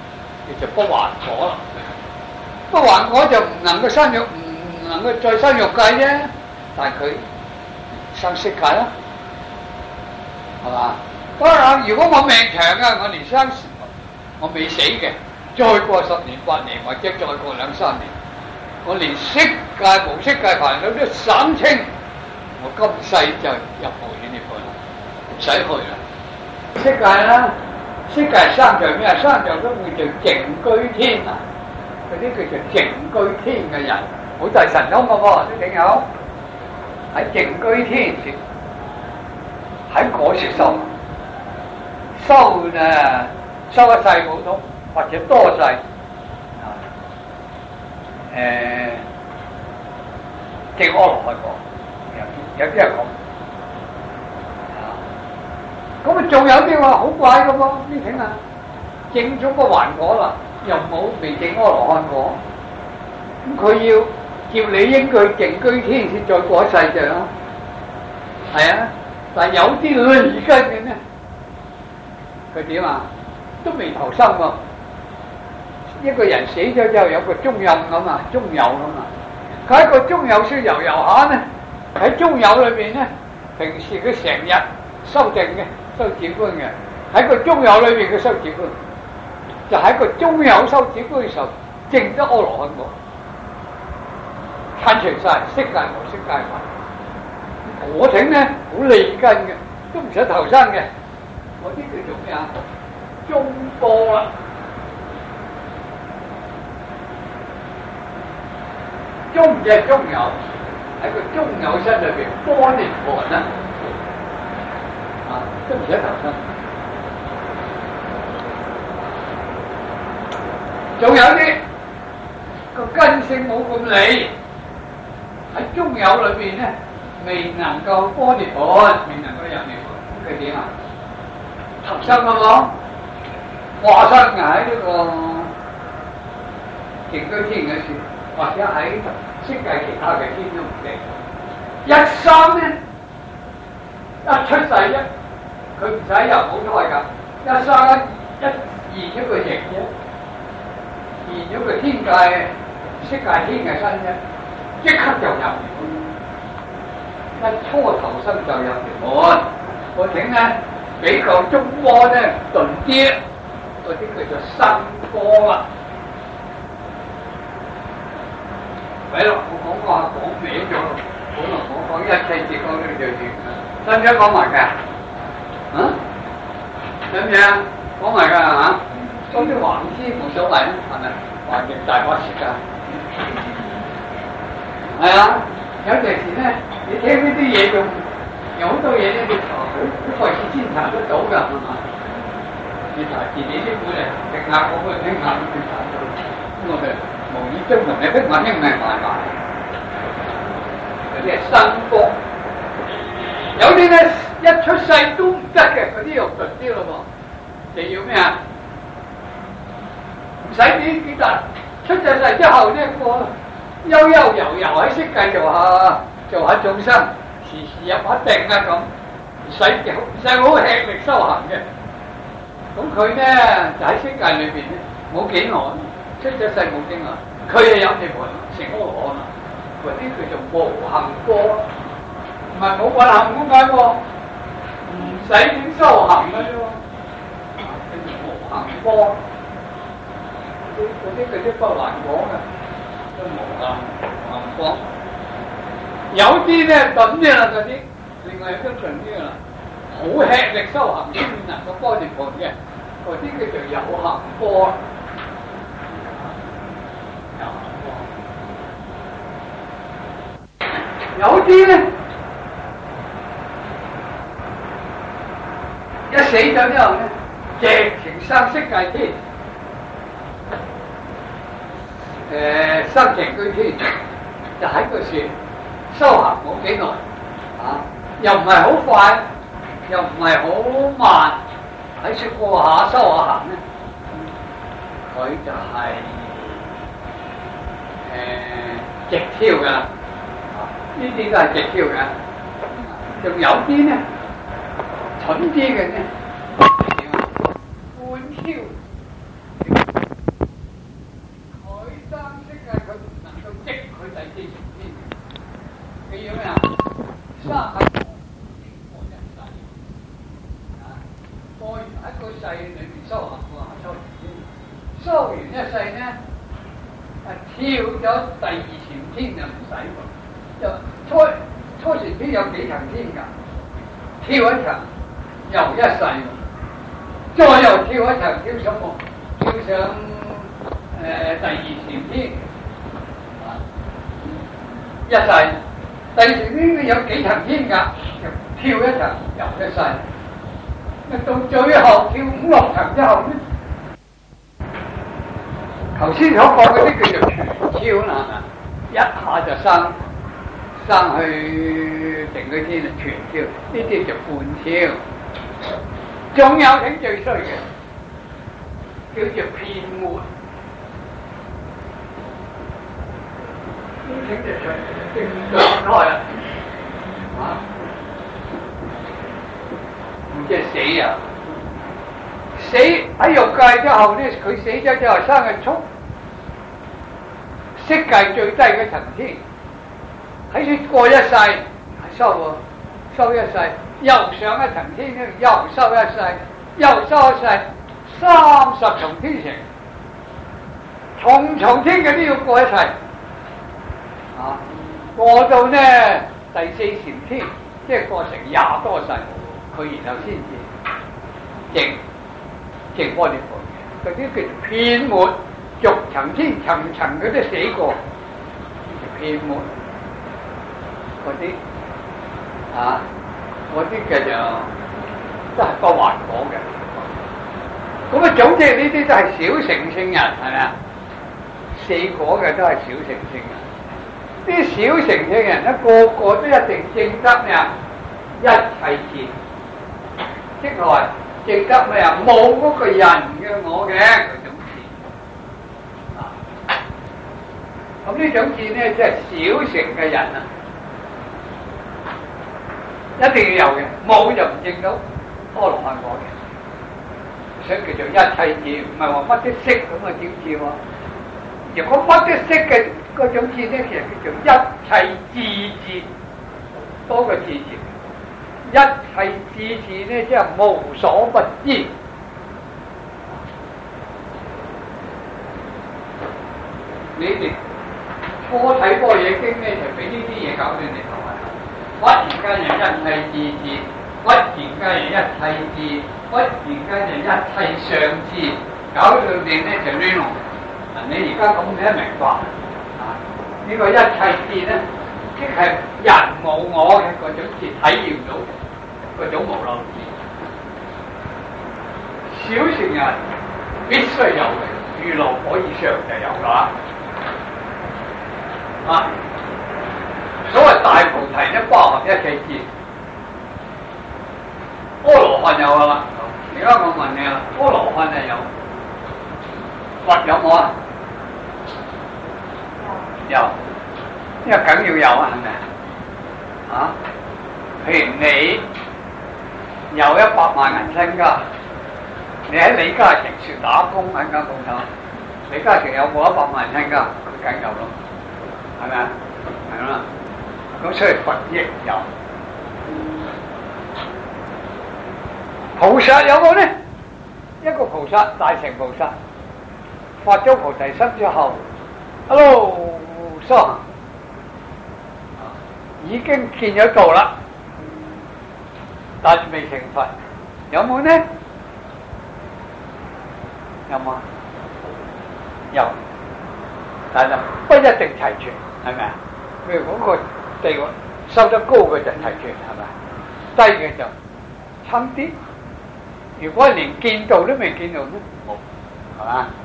叫做不還果啦。不還果就唔能夠生育，唔能夠再生育界啫，但係佢生色界啦，係嘛？當然，如果我命長啊，我連生我未死嘅，再過十年八年或者再過兩三年，我連色界無色界煩惱都省清，我今世就入無間涅槃啦，唔使去啦。色界啦，色界生在咩啊？生在都會做靜居天啊！嗰啲叫做靜居天嘅人，好大神通嘅喎，啲頂友喺靜居天時，喺嗰時修修呢，修一世普通或者多世啊，誒、呃，證阿羅漢果，有有啲人講啊，咁啊仲有啲話好怪嘅喎，你聽下，證咗個還果啦。又冇未證阿羅漢果，咁佢要叫你應佢靜居天先再過一世啫咯，係啊！但係有啲劣根嘅呢，佢點啊？都未投生喎。一個人死咗之後有個中陰咁啊，中有咁啊。佢喺個中有書遊遊下呢，喺中有裏邊呢，平時佢成日修靜嘅，修止觀嘅，喺個中有裏邊佢修止觀。就喺個中有修止觀嘅時候，證得阿羅漢果，剷除晒色界無色界法。果頂咧好利根嘅，都唔使投生嘅。嗰啲叫做咩啊？中波啦，中即係中有，喺個中有身裏邊波涅槃啦，啊，都唔使投生。仲有啲個根性冇咁利，喺中有裏邊咧，未能夠波涅槃，未能夠入涅槃，佢點啊？投生啊嘛，化身喺呢個靜居天嘅處，或者喺色界其他嘅天都唔定。一生咧，一出世一，佢唔使入母胎㗎，一生一一現一個形啫。現咗個天界、色界天嘅身啫，即刻就入涅槃，一初投生就入涅槃。我請咧比較中波咧鈍啲，嗰啲叫做生波啦。係咯，我講過講歪咗，可能我講一切節講呢就完啦。使唔使講埋㗎？啊？使唔使啊？講埋㗎係嘛？嗰啲橫師冇所謂啦，係咪？橫極大把時間，係啊！有陣時咧，你聽呢啲嘢仲有好多嘢咧，你查好好費事先查得到㗎，係嘛？你查自己啲本嚟，食下我嗰聽下都先查到。咁我哋無意中同你逼我聽命埋埋，嗰啲係生波。有啲咧一出世都唔得嘅，嗰啲又鈍啲咯噃，你要咩啊？唔使幾幾大，出咗世之後呢個悠悠遊遊喺色界做下做下眾生，時時入下定啊咁，唔使唔使好吃力修行嘅。咁佢咧就喺色界裏邊咧冇幾耐，出咗世冇幾耐，佢就有涅槃成阿羅漢啦。嗰啲叫做無行波，唔係冇運行咁解喎，唔使點修行嘅啫喎，叫做無行波。嗰啲嗰啲不還果嘅，都無行行果。有啲咧鈍啲啦，嗰啲另外有啲鈍啲啦，好吃力修行先能夠波涅槃嘅，嗰啲叫做有行波。有行波。有啲咧一死咗之後咧，直情生色界天。誒、呃、生靜居天就喺個樹修行冇幾耐啊，又唔係好快，又唔係好慢，喺樹過下修下行咧，佢就係、是、誒、呃、直跳噶，呢啲都係直跳嘅。仲有啲咧蠢啲嘅咧，點啊？半跳。 喺個世裏面修行喎，修禪，修完一世呢，啊跳咗第二禪天就唔使喎，就初初禪天有幾層天㗎，跳一層又一世，再又跳一層，跳上木，跳上誒、呃、第二禪天，啊一世，第二禪天有幾層天㗎，跳一層又一世。到最後跳五六層之後咧，頭先所講嗰啲叫做全超啦，一下就升升去定嗰天啊，全超，呢啲就半超。仲有挺最衰嘅，叫做片末，呢挺就衰，正常開啦，啊！即係死啊！死喺欲界之後咧，佢死咗之後生嘅畜，色界最低嘅層天，喺佢過一世收喎，收一世，又上一層天咧，又收一世，又收一世，三十重天成，重重天嘅都要過一世，啊，過到呢第四禪天，即係過成廿多世。佢然後先至正正波啲貨，嗰啲叫做片末，逐層天層層佢都死過，叫片末嗰啲啊，嗰啲嘅就都係不還果嘅。咁啊，總之呢啲都係小乘聖人，係咪啊？四果嘅都係小乘聖人，啲小乘聖人咧個個都一定證得咩啊？一切智。即係話證得咩啊？冇嗰個人嘅我嘅嗰種智啊！咁呢種智咧，即係小乘嘅人啊，一定要有嘅，冇就唔證到阿羅漢果嘅。所以叫做一切智，唔係話乜都識咁啊點智喎？如果乜都識嘅嗰種智咧，其實叫做一切智智，多個智字。一切智智呢，即係無所不知。你哋初睇《般若經》呢，就俾呢啲嘢搞到你頭暈。忽然間又一切智智，忽然間又一切智，忽然間又一切相智，搞到你呢就亂龍。你而家咁你都明白啊？呢、這個一切智呢，即係人無我嘅嗰種智體驗到嗰種無漏智，小乘人必須有嘅，如來果以上就有啦。啊，所謂大菩提咧，包含一切智，阿羅漢有噶啦。而家我問你啦，阿羅漢係有，佛有冇啊？有，因為梗要有啊，係咪啊？譬如你有一百萬銀身家，你喺李嘉誠處打工喺間鋪頭，李嘉誠有冇一百萬銀身家？佢梗有咯，係咪啊？係嘛？咁所以佛亦有，菩薩有冇呢？一個菩薩大乘菩薩發咗菩提心之後，一路修行，已經見咗道啦。但未成佛，有冇呢？有冇？有，但係不一定齊全，係咪啊？譬如嗰個地位收得高嘅就齊全，係咪？低嘅就差啲。如果連見道都未見到呢，冇，係嘛？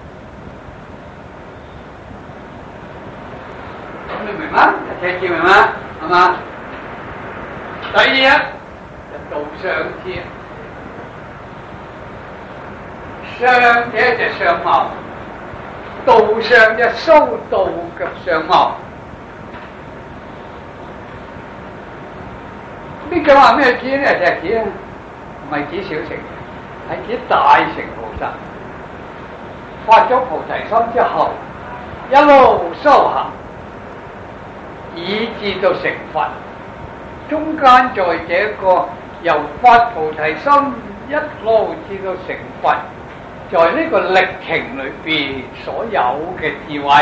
咁你明嗎？一切智明嗎？係嘛？第二啊。道相智，相者就相貌，道相就修道嘅相貌。呢句話咩智咧？就係指唔係指小乘，係指大乘菩薩。發咗菩提心之後，一路修行，以至到成佛。中間在這個由發菩提心一路至到成佛，在呢個歷程裏邊所有嘅智慧，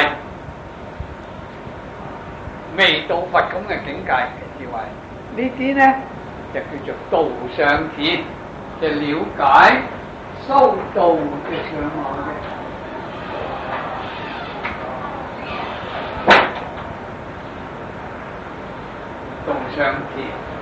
未到佛咁嘅境界嘅智慧，呢啲咧就叫做道上智，就了解修道嘅上岸嘅。道上智，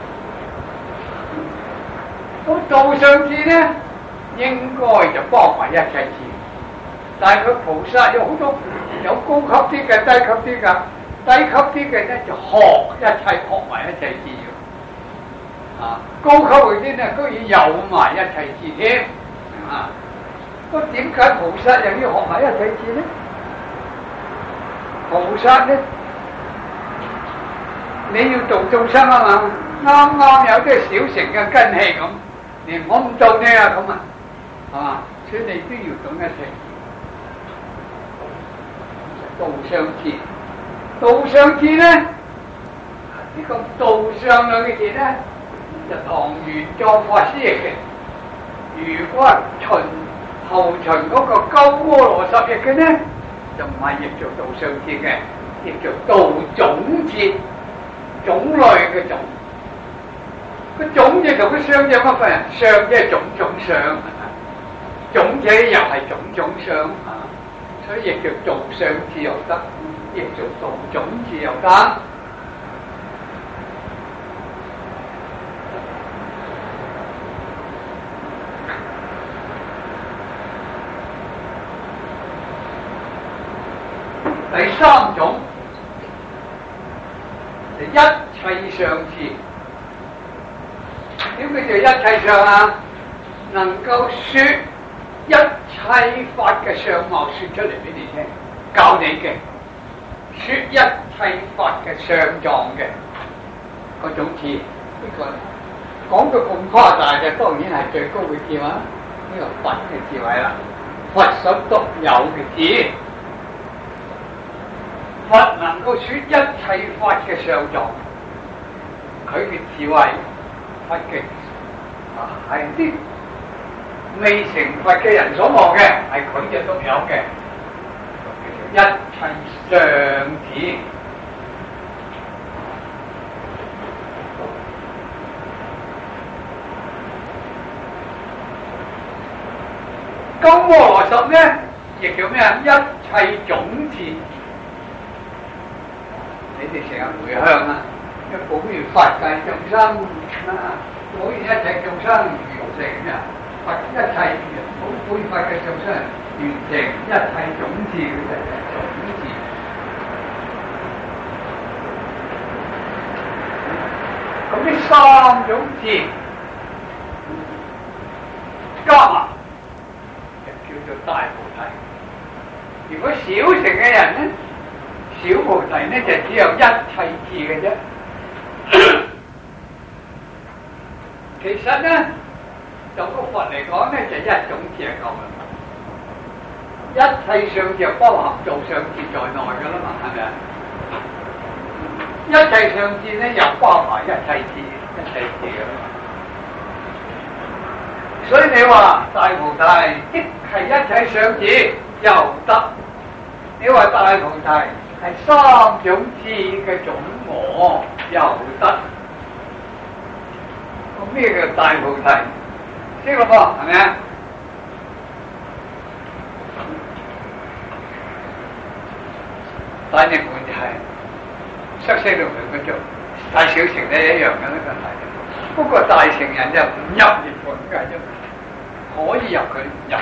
咁道上智咧，應該就包埋一切智。但係佢菩薩有好多，有高級啲嘅，低級啲嘅。低級啲嘅咧就學一切，學埋一切智要。啊，高級嗰啲咧居然有埋一切智添。啊，咁點解菩薩又要學埋一切智咧？菩薩咧，你要度眾生啊嘛，啱啱有啲小乘嘅根器咁，連我唔做呢啊咁啊，係嘛？所以你都要懂一切。道上智，道上智咧，呢個道上兩個字咧，就唐玄奘法師譯嘅。如果秦後秦嗰個鳩摩羅什譯嘅咧，就唔係譯做道上智嘅，譯做道種智。種類嘅種，個種字同個相有乜分啊？相即係種種相，種者又係種種相啊，所以亦叫道上智又得，亦叫道種智又得。第三種。一切上智，點叫做一切上啊？能夠說一切法嘅相貌說出嚟俾你聽，教你嘅說一切法嘅相狀嘅嗰種智，呢個講到咁誇大嘅，當然係最高嘅智慧，呢個佛嘅智慧啦，佛所獨有嘅智。佛能夠說一切法嘅相狀，佢嘅智慧，佛嘅啊係啲未成佛嘅人所望嘅，係佢嘅獨有嘅，一切上智。鳩摩羅什咧，亦叫咩啊？一切種智。你哋成日回向啊，一保護法界眾生啊，保護一切眾生完成啊，佛一切保護法界眾生完成一切種智嘅種智。咁呢三種智加埋就叫做大菩提。如果小乘嘅人咧，小菩提呢就只有一切智嘅啫。其實呢，就個佛嚟講呢，就一種智係夠啦。一切上智包含道上智在內噶啦嘛，係咪啊？一切上智呢又包埋一切智，一切智噶啦嘛。所以你話大菩提即係一切上智又得，你話大菩提係三種智嘅總和又得，咁咩叫大菩提？識咯噃，係咪啊？大涅槃就係塞西路門嗰種，大小乘都一樣嘅呢個大涅槃。不過大乘人就唔入涅槃嘅啫，可以入佢唔入。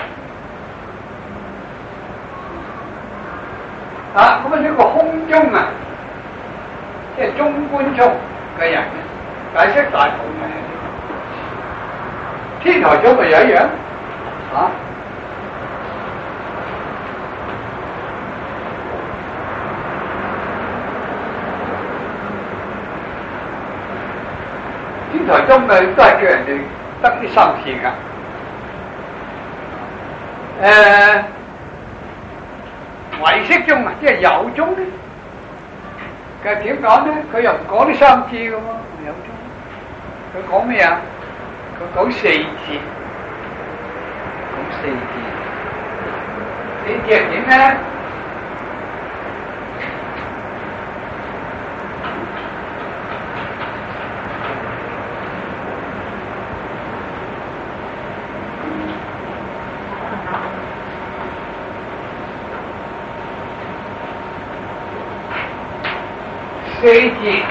啊，咁啊呢個空中啊，即係中觀中嘅人咧，解釋大菩提係天台中咪有一樣啊？天台中咪都係叫人哋得啲三善噶，誒、呃。唯識中啊，即係有宗咧，佢點講咧？佢又唔講啲三智嘅喎，有宗。佢講咩啊？佢講四智， 四字，四字係點咧？四字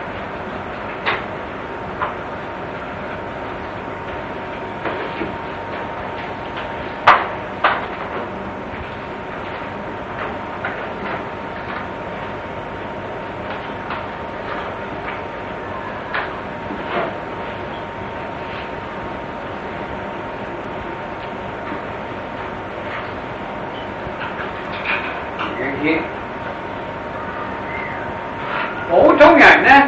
普通人呢，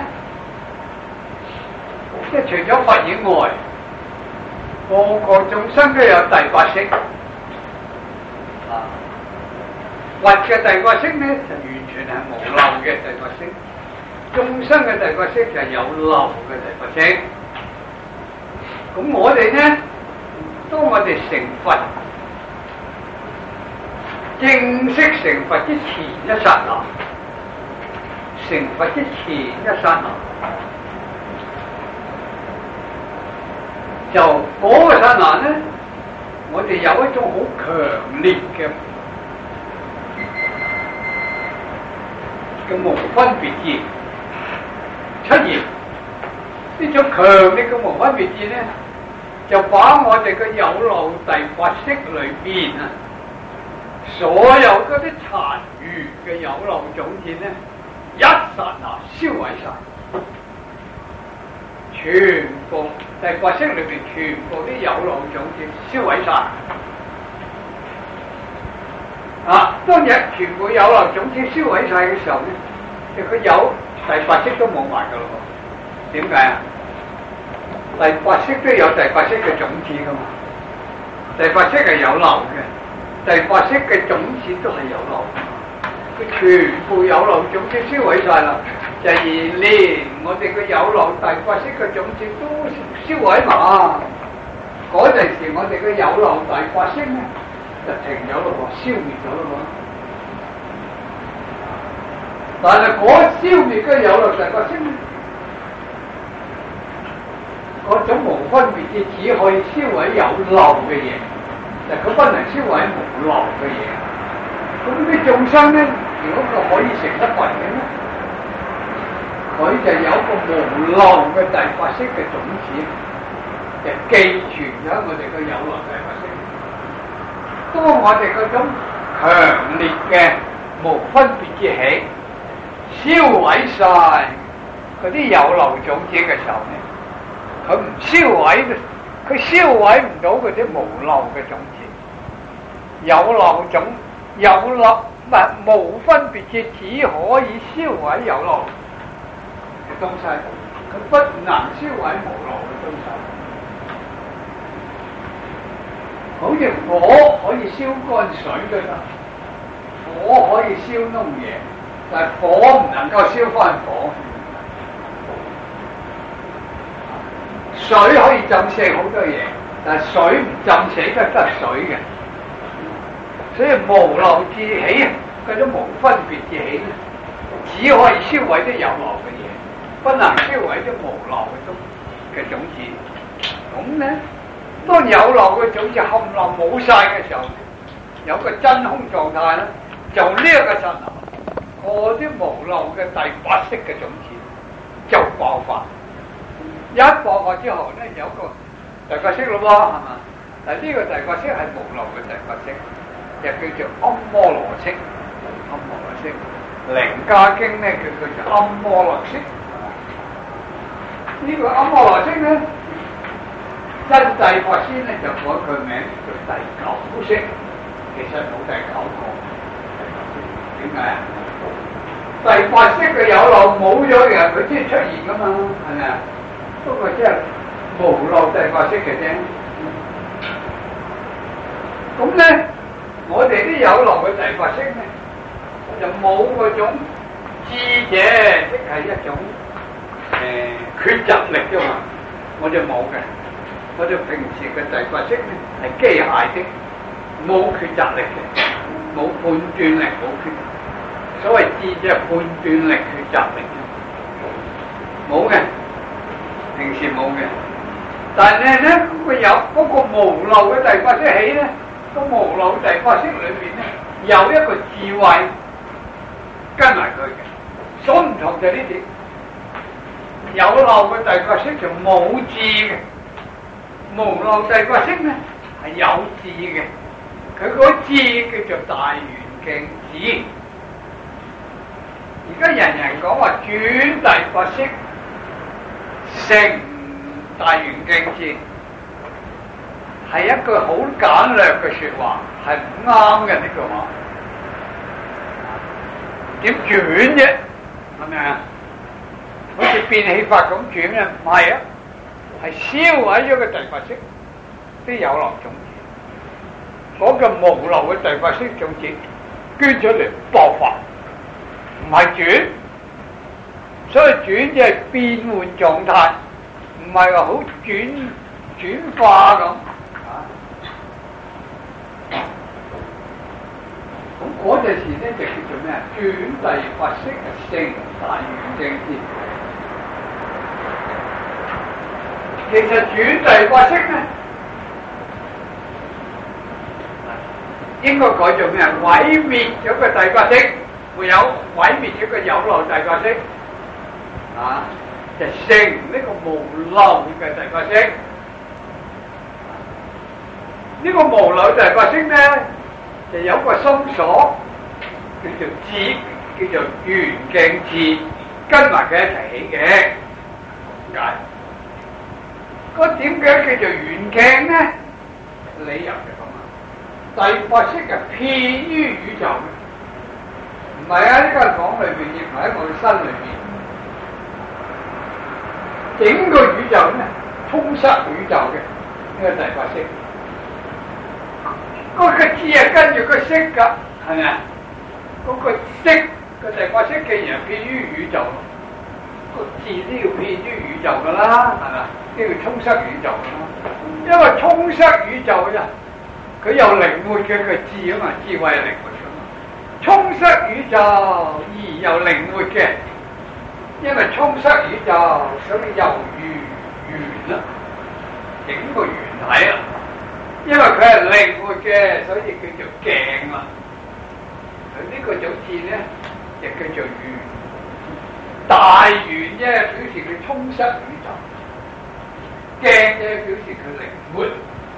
即係除咗佛以外，個個眾生都有第八識。啊，佛嘅第八識呢，就完全係無漏嘅第八識；眾生嘅第八識就係有漏嘅第八識。咁我哋呢，當我哋成佛，正式成佛之前一剎那。成佛之前一剎那，就嗰個剎那呢，我哋有一種好強烈嘅嘅無分別智出現。呢種強烈嘅無分別智呢，就把我哋嘅有漏第八識裏邊啊，所有嗰啲殘餘嘅有漏種子呢，一剎那燒毀晒，全部第八識裏邊全部啲有漏種子燒毀晒。啊，當日全部有漏種子燒毀晒嘅時候咧，佢有第八識都冇埋噶咯。點解啊？第八識都有第八識嘅種子噶嘛，第八識係有漏嘅，第八識嘅種子都係有漏。佢全部有漏種子燒毀晒啦，就係連我哋嘅有漏第八識嘅種子都燒毀埋。嗰陣時我哋嘅有漏第八識咧就停咗咯，消滅咗咯。但係嗰消滅嘅有漏第八識咧，嗰種無分別智只可以燒毀有漏嘅嘢，但佢不能燒毀無漏嘅嘢。咁啲眾生咧，如果佢可以成得佛嘅咧，佢就有一個無漏嘅第八識嘅種子，就寄存咗我哋嘅有漏第八識。當我哋嗰種強烈嘅無分別智起，燒毀晒嗰啲有漏種子嘅時候咧，佢唔燒毀，佢燒毀唔到嗰啲無漏嘅種子，有漏種。有漏唔係無分別智，只可以燒毀有漏嘅東西，佢不能燒毀無漏嘅東西。好似火可以燒乾水都得，火可以燒燶嘢，但係火唔能夠燒翻火。水可以浸死好多嘢，但係水唔浸死得得水嘅。所以無漏智起啊，嗰種無分別智起咧，只可以燒毀啲有漏嘅嘢，不能燒毀啲無漏嘅種嘅種子。咁咧，當有漏嘅種子冚唪唥冇晒嘅時候，有個真空狀態咧，就呢一個剎那，嗰啲無漏嘅第八識嘅種子就爆發。一爆發之後咧，有個第八識咯喎，係嘛？但係呢個第八識係無漏嘅第八識。就叫做庵摩羅識，庵摩羅識，《楞伽經》咧叫佢做庵摩羅識。呢個庵摩羅識咧，真諦法師咧就改佢名叫第九識，其實冇第九個。點解啊？第八識嘅有漏冇咗嘅，佢先出現噶嘛，係咪啊？不過即係無漏第八識嘅啫。咁咧。我哋啲有漏嘅第八識咧，就冇嗰種智者，即係一種誒抉擇力啫嘛。我哋冇嘅，我哋平時嘅第八識咧係機械的， 冇抉擇力嘅，冇判斷力，冇決。所謂智即係判斷力、抉擇力，冇嘅，平時冇嘅。但係咧，佢有嗰個無漏嘅第八識起咧，個無漏第八識裏邊咧有一個智慧跟埋佢嘅，所唔同就呢啲。有漏嘅第八識就冇智嘅，無漏第八識咧係有智嘅。佢嗰智叫做大圓鏡智。而家人人講話轉第八識成大圓鏡智，係一句好簡略嘅說話，係唔啱嘅呢句話。點轉啫？係咪啊？好似變戲法咁轉啊？唔係啊，係燒毀咗個第八識啲有漏種子，嗰個無漏嘅第八識種子捐出嚟爆發，唔係轉。所以轉就係變換狀態，唔係話好轉轉化咁啊。咁嗰陣時咧就叫做咩啊？轉第八識成大圓鏡智。其實轉第八識咧，應該改做咩啊？毀滅咗個第八識，會有毀滅咗個有漏第八識，啊，就成呢個無漏嘅第八識。呢個無漏第八識咧，就有個心所叫做智，叫做圓鏡智，跟埋佢一齊起嘅。點解？嗰點解叫做圓鏡咧？理由就咁啊！第八識係遍於宇宙嘅，唔係啊！呢個講裏邊，亦唔係喺我哋身裏邊，整個宇宙咧充塞宇宙嘅呢個第八識。嗰個智係跟住個識噶，係咪啊？嗰個識個第八識既然係遍於宇宙，個智都要遍於宇宙噶啦，係咪啊？都要充塞宇宙噶啦，因為充塞宇宙啫，佢有靈活嘅個智啊嘛，智慧係靈活噶嘛。充塞宇宙而又靈活嘅，因為充塞宇宙，所以猶如圓啦，整個圓體啦。因為佢係靈活嘅，所以叫做鏡啦。佢呢個種智咧，就叫做圓，大圓啫，表示佢充塞宇宙；鏡啫，表示佢靈活。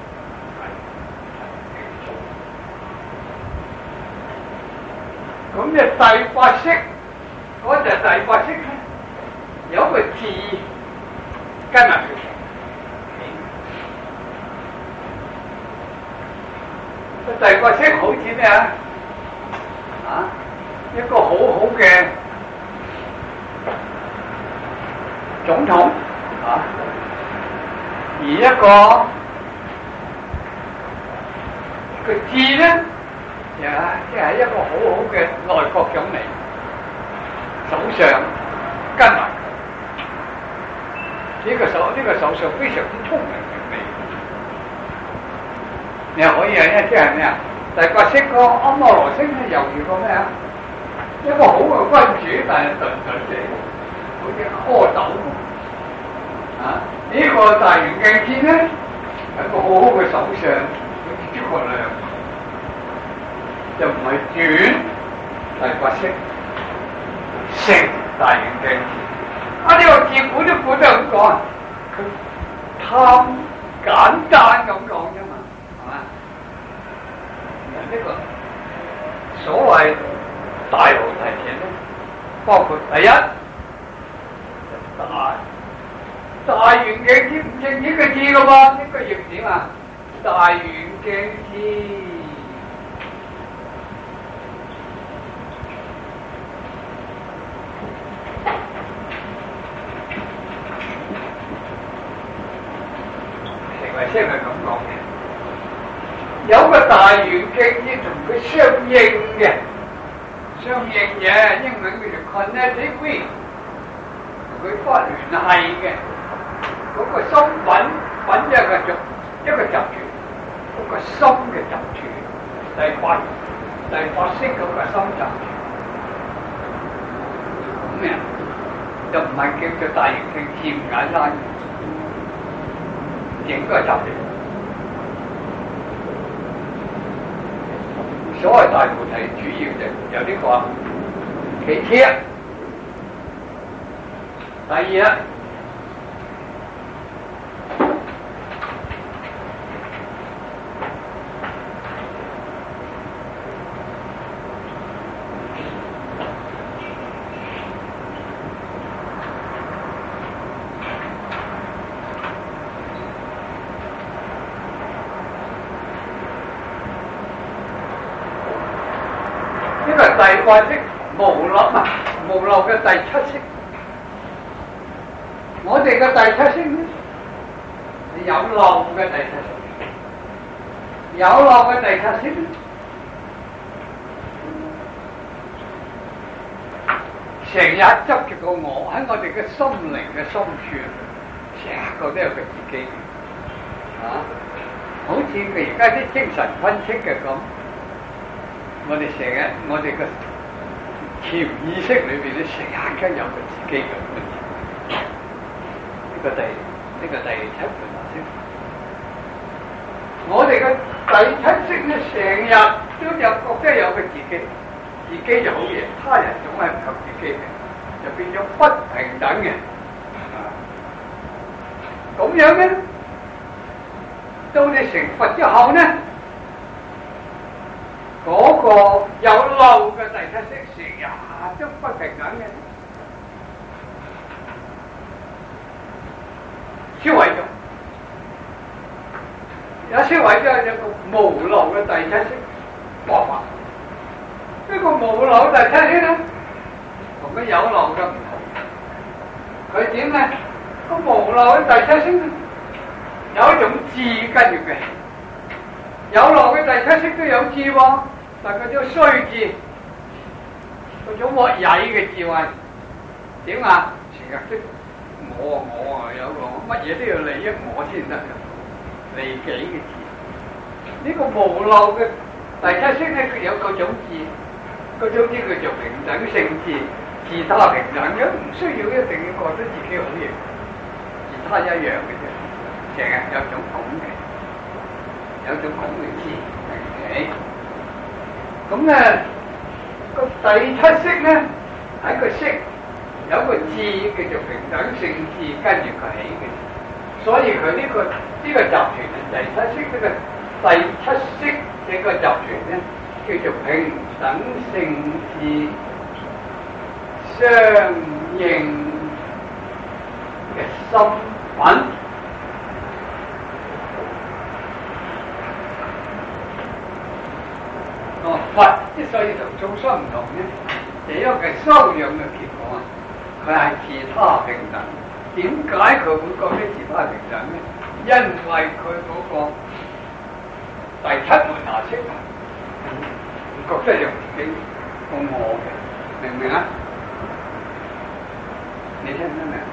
咁就第八識，嗰就第八識咧，有一個智跟埋佢。第八識好似咩啊？啊，一個好好嘅總統啊，而一個個智咧，又係即係一個好好嘅內閣總理，首相跟埋呢個首呢個首相非常之聰明嘅美。你可以啊，即係咩啊？第八識個阿摩羅星咧，猶豫個咩啊？一個好嘅君主，但係頓頓地，好似蝌蚪啊！呢、這個大圓鏡智咧，係一個好好嘅首相，好似諸葛亮，就唔係轉第八識成大圓鏡智。啊！呢、這個字本都本都咁講，佢貪簡單咁講啫嘛。呢個所謂大菩提前咧，包括第一大大圓鏡智唔淨止個智噶嘛，呢個要點啊？大圓鏡智成為先係咁講嘅。有個大圓鏡智同佢相應嘅，相應嘅英文叫做 connective， 同佢發聯繫嘅，嗰、那個心品品一個集一個集團， 嗰個心嘅習處，第八第八識嗰個心習處，咁啊就唔係叫做大乘禪簡單，整個習處。所謂大菩提主要就有呢個，其次，第二。第八識無漏啊，無漏嘅第七識，我哋嘅第七識咧，有漏嘅第七識，有漏嘅第七識咧，成日執住個我喺我哋嘅心靈嘅深處，成個都有個自己啊，好似佢而家啲精神分析嘅咁。我哋成日，我哋嘅潛意識裏邊咧，成日都有個自己咁嘅嘢。呢個第呢個第七個識，我哋嘅第七識咧，成日都有覺得有個自己，自己就好嘢，他人總係唔及自己嘅，就變咗不平等嘅。咁樣咧，到你成佛之後咧。嗰個有漏嘅第七識成日都不平等嘅，銷毀咗，有銷毀咗有個無漏嘅第七識爆發。呢個無漏第七識咧，同佢有漏嘅唔同。佢點咧？個無漏嘅第七識咧，有一種智跟住嘅，有漏嘅第七識都有智喎。但係佢種衰智，嗰種惡曳嘅智慧，點啊？成日識我啊我啊有個乜嘢都要利益我先得嘅，利己嘅智。呢、這個無漏嘅第七識咧，佢有嗰種智，嗰種智叫做平等性智，自他平等嘅，唔需要一定要覺得自己好嘢，自他一樣嘅啫。成日有種咁嘅，有種咁嘅智，明唔明？咁咧個第七識咧喺個識有個智叫做平等性智跟住佢起嘅，所以佢呢、這個呢、這個集團第七識呢個第七識呢個集團咧叫做平等性智相應嘅心品。佛之所以同眾生唔同咧，就因為佢修養嘅結果啊，佢係自他平等。點解佢會覺得自他平等咧？因為佢嗰個第七門下識啊，唔覺得有自己個我嘅，明唔明啊？你聽唔聽明？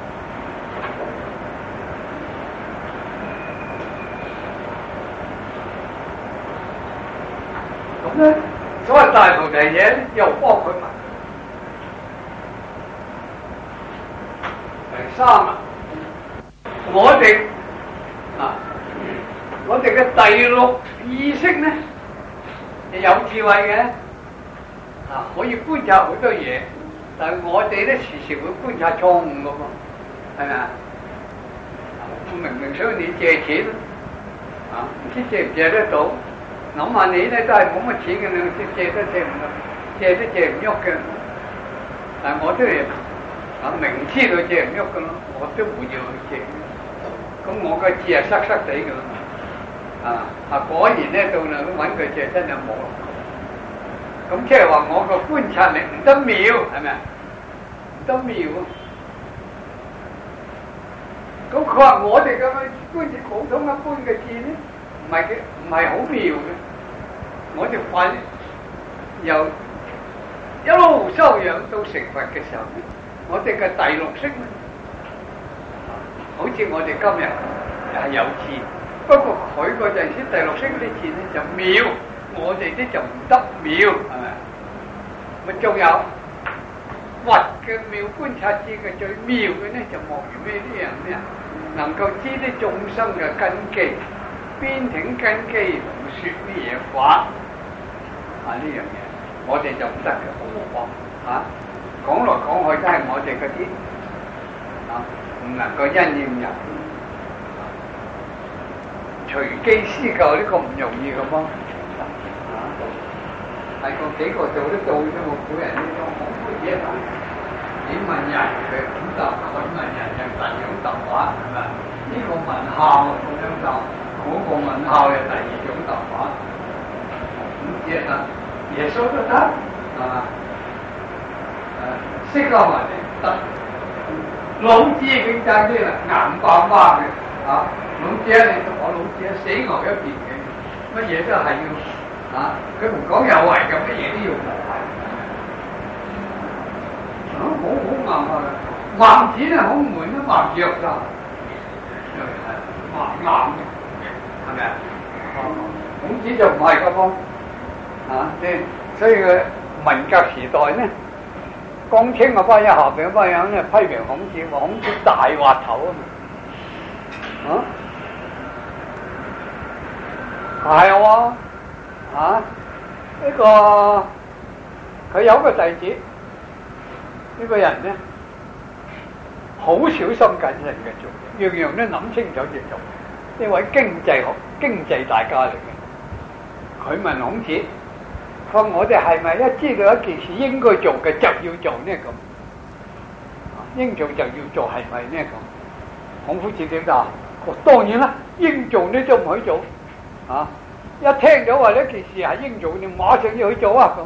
咁咧，所謂大菩提嘢又幫佢問。第三啊，我哋啊，我哋嘅第六意識咧，有智慧嘅，啊可以觀察好多嘢，但係我哋咧時時會觀察錯誤噶噃，係咪啊？我明明想你借錢，啊唔知借唔借得到？諗下你咧都係冇乜錢嘅，你借都借唔到，借都借唔喐嘅。但係我都係啊明知道借唔喐嘅咯，我都會要去借。咁我個字係塞塞地嘅啦，啊啊果然咧到啦，揾佢借真係冇。咁即係話我個觀察力唔得妙，係咪啊？唔得妙啊！咁佢話我哋咁樣觀察普通一般嘅字咧，唔係嘅，唔係好妙嘅。我哋快由一路修養到成佛嘅時候咧，我哋嘅第六識咧，好似我哋今日係有智， 不過佢嗰陣時第六識嗰啲字咧就妙，我哋啲就唔得妙，係咪？咪仲有佛嘅妙觀察智嘅最妙嘅咧，就莫如咩啲人咧，能夠知啲眾生嘅根基，邊挺根基同説啲嘢法啊！呢樣嘢我哋就唔得嘅，好冇講嚇。講來講去都係我哋嗰啲啊，唔能夠因應人。隨機施教呢個唔容易嘅噃，啊，係個幾個做得到啫喎，古人呢種好多嘢啊，你問人佢點答，佢問人就第二種答法，係咪？呢個問校咁樣答，嗰個問校又第二種答法，咁只係得耶穌都得，係嘛？誒，釋迦牟尼得，老子已經爭啲啦，硬巴巴嘅，啊！老子啊，你同我老子啊，死牛一邊嘅，乜嘢都係要啊！佢唔講有為嘅，乜嘢都要無為。啊，好好硬啊！孟子咧好悶都孟弱啦，孟硬嘅，係咪啊？孔子就唔係咁咯，啊！即係所以佢文革時代咧，江青嗰班人下邊嗰班人咧批評孔子，話孔子大滑頭啊嘛，啊！係喎，啊！呢、這個佢有個弟子，呢、這個人咧好小心謹慎嘅做，樣樣都諗清楚先做。呢位經濟學經濟大家嚟嘅，佢問孔子：佢話我哋係咪一知道一件事應該做嘅就要做呢？咁應做就要做係咪呢？咁孔夫子點答？佢當然啦，應做呢就唔許做。啊！一聽到話呢件事係應做，你馬上要去做啊！咁，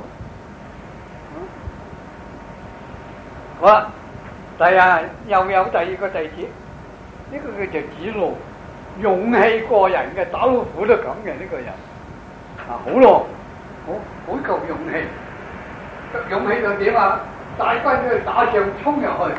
好啦，第日又有第二個弟子，呢、這個叫做子路，勇氣過人嘅，打老虎都咁嘅呢個人，啊好咯，好好夠勇氣，勇氣到點啊？帶軍去打仗，衝入去，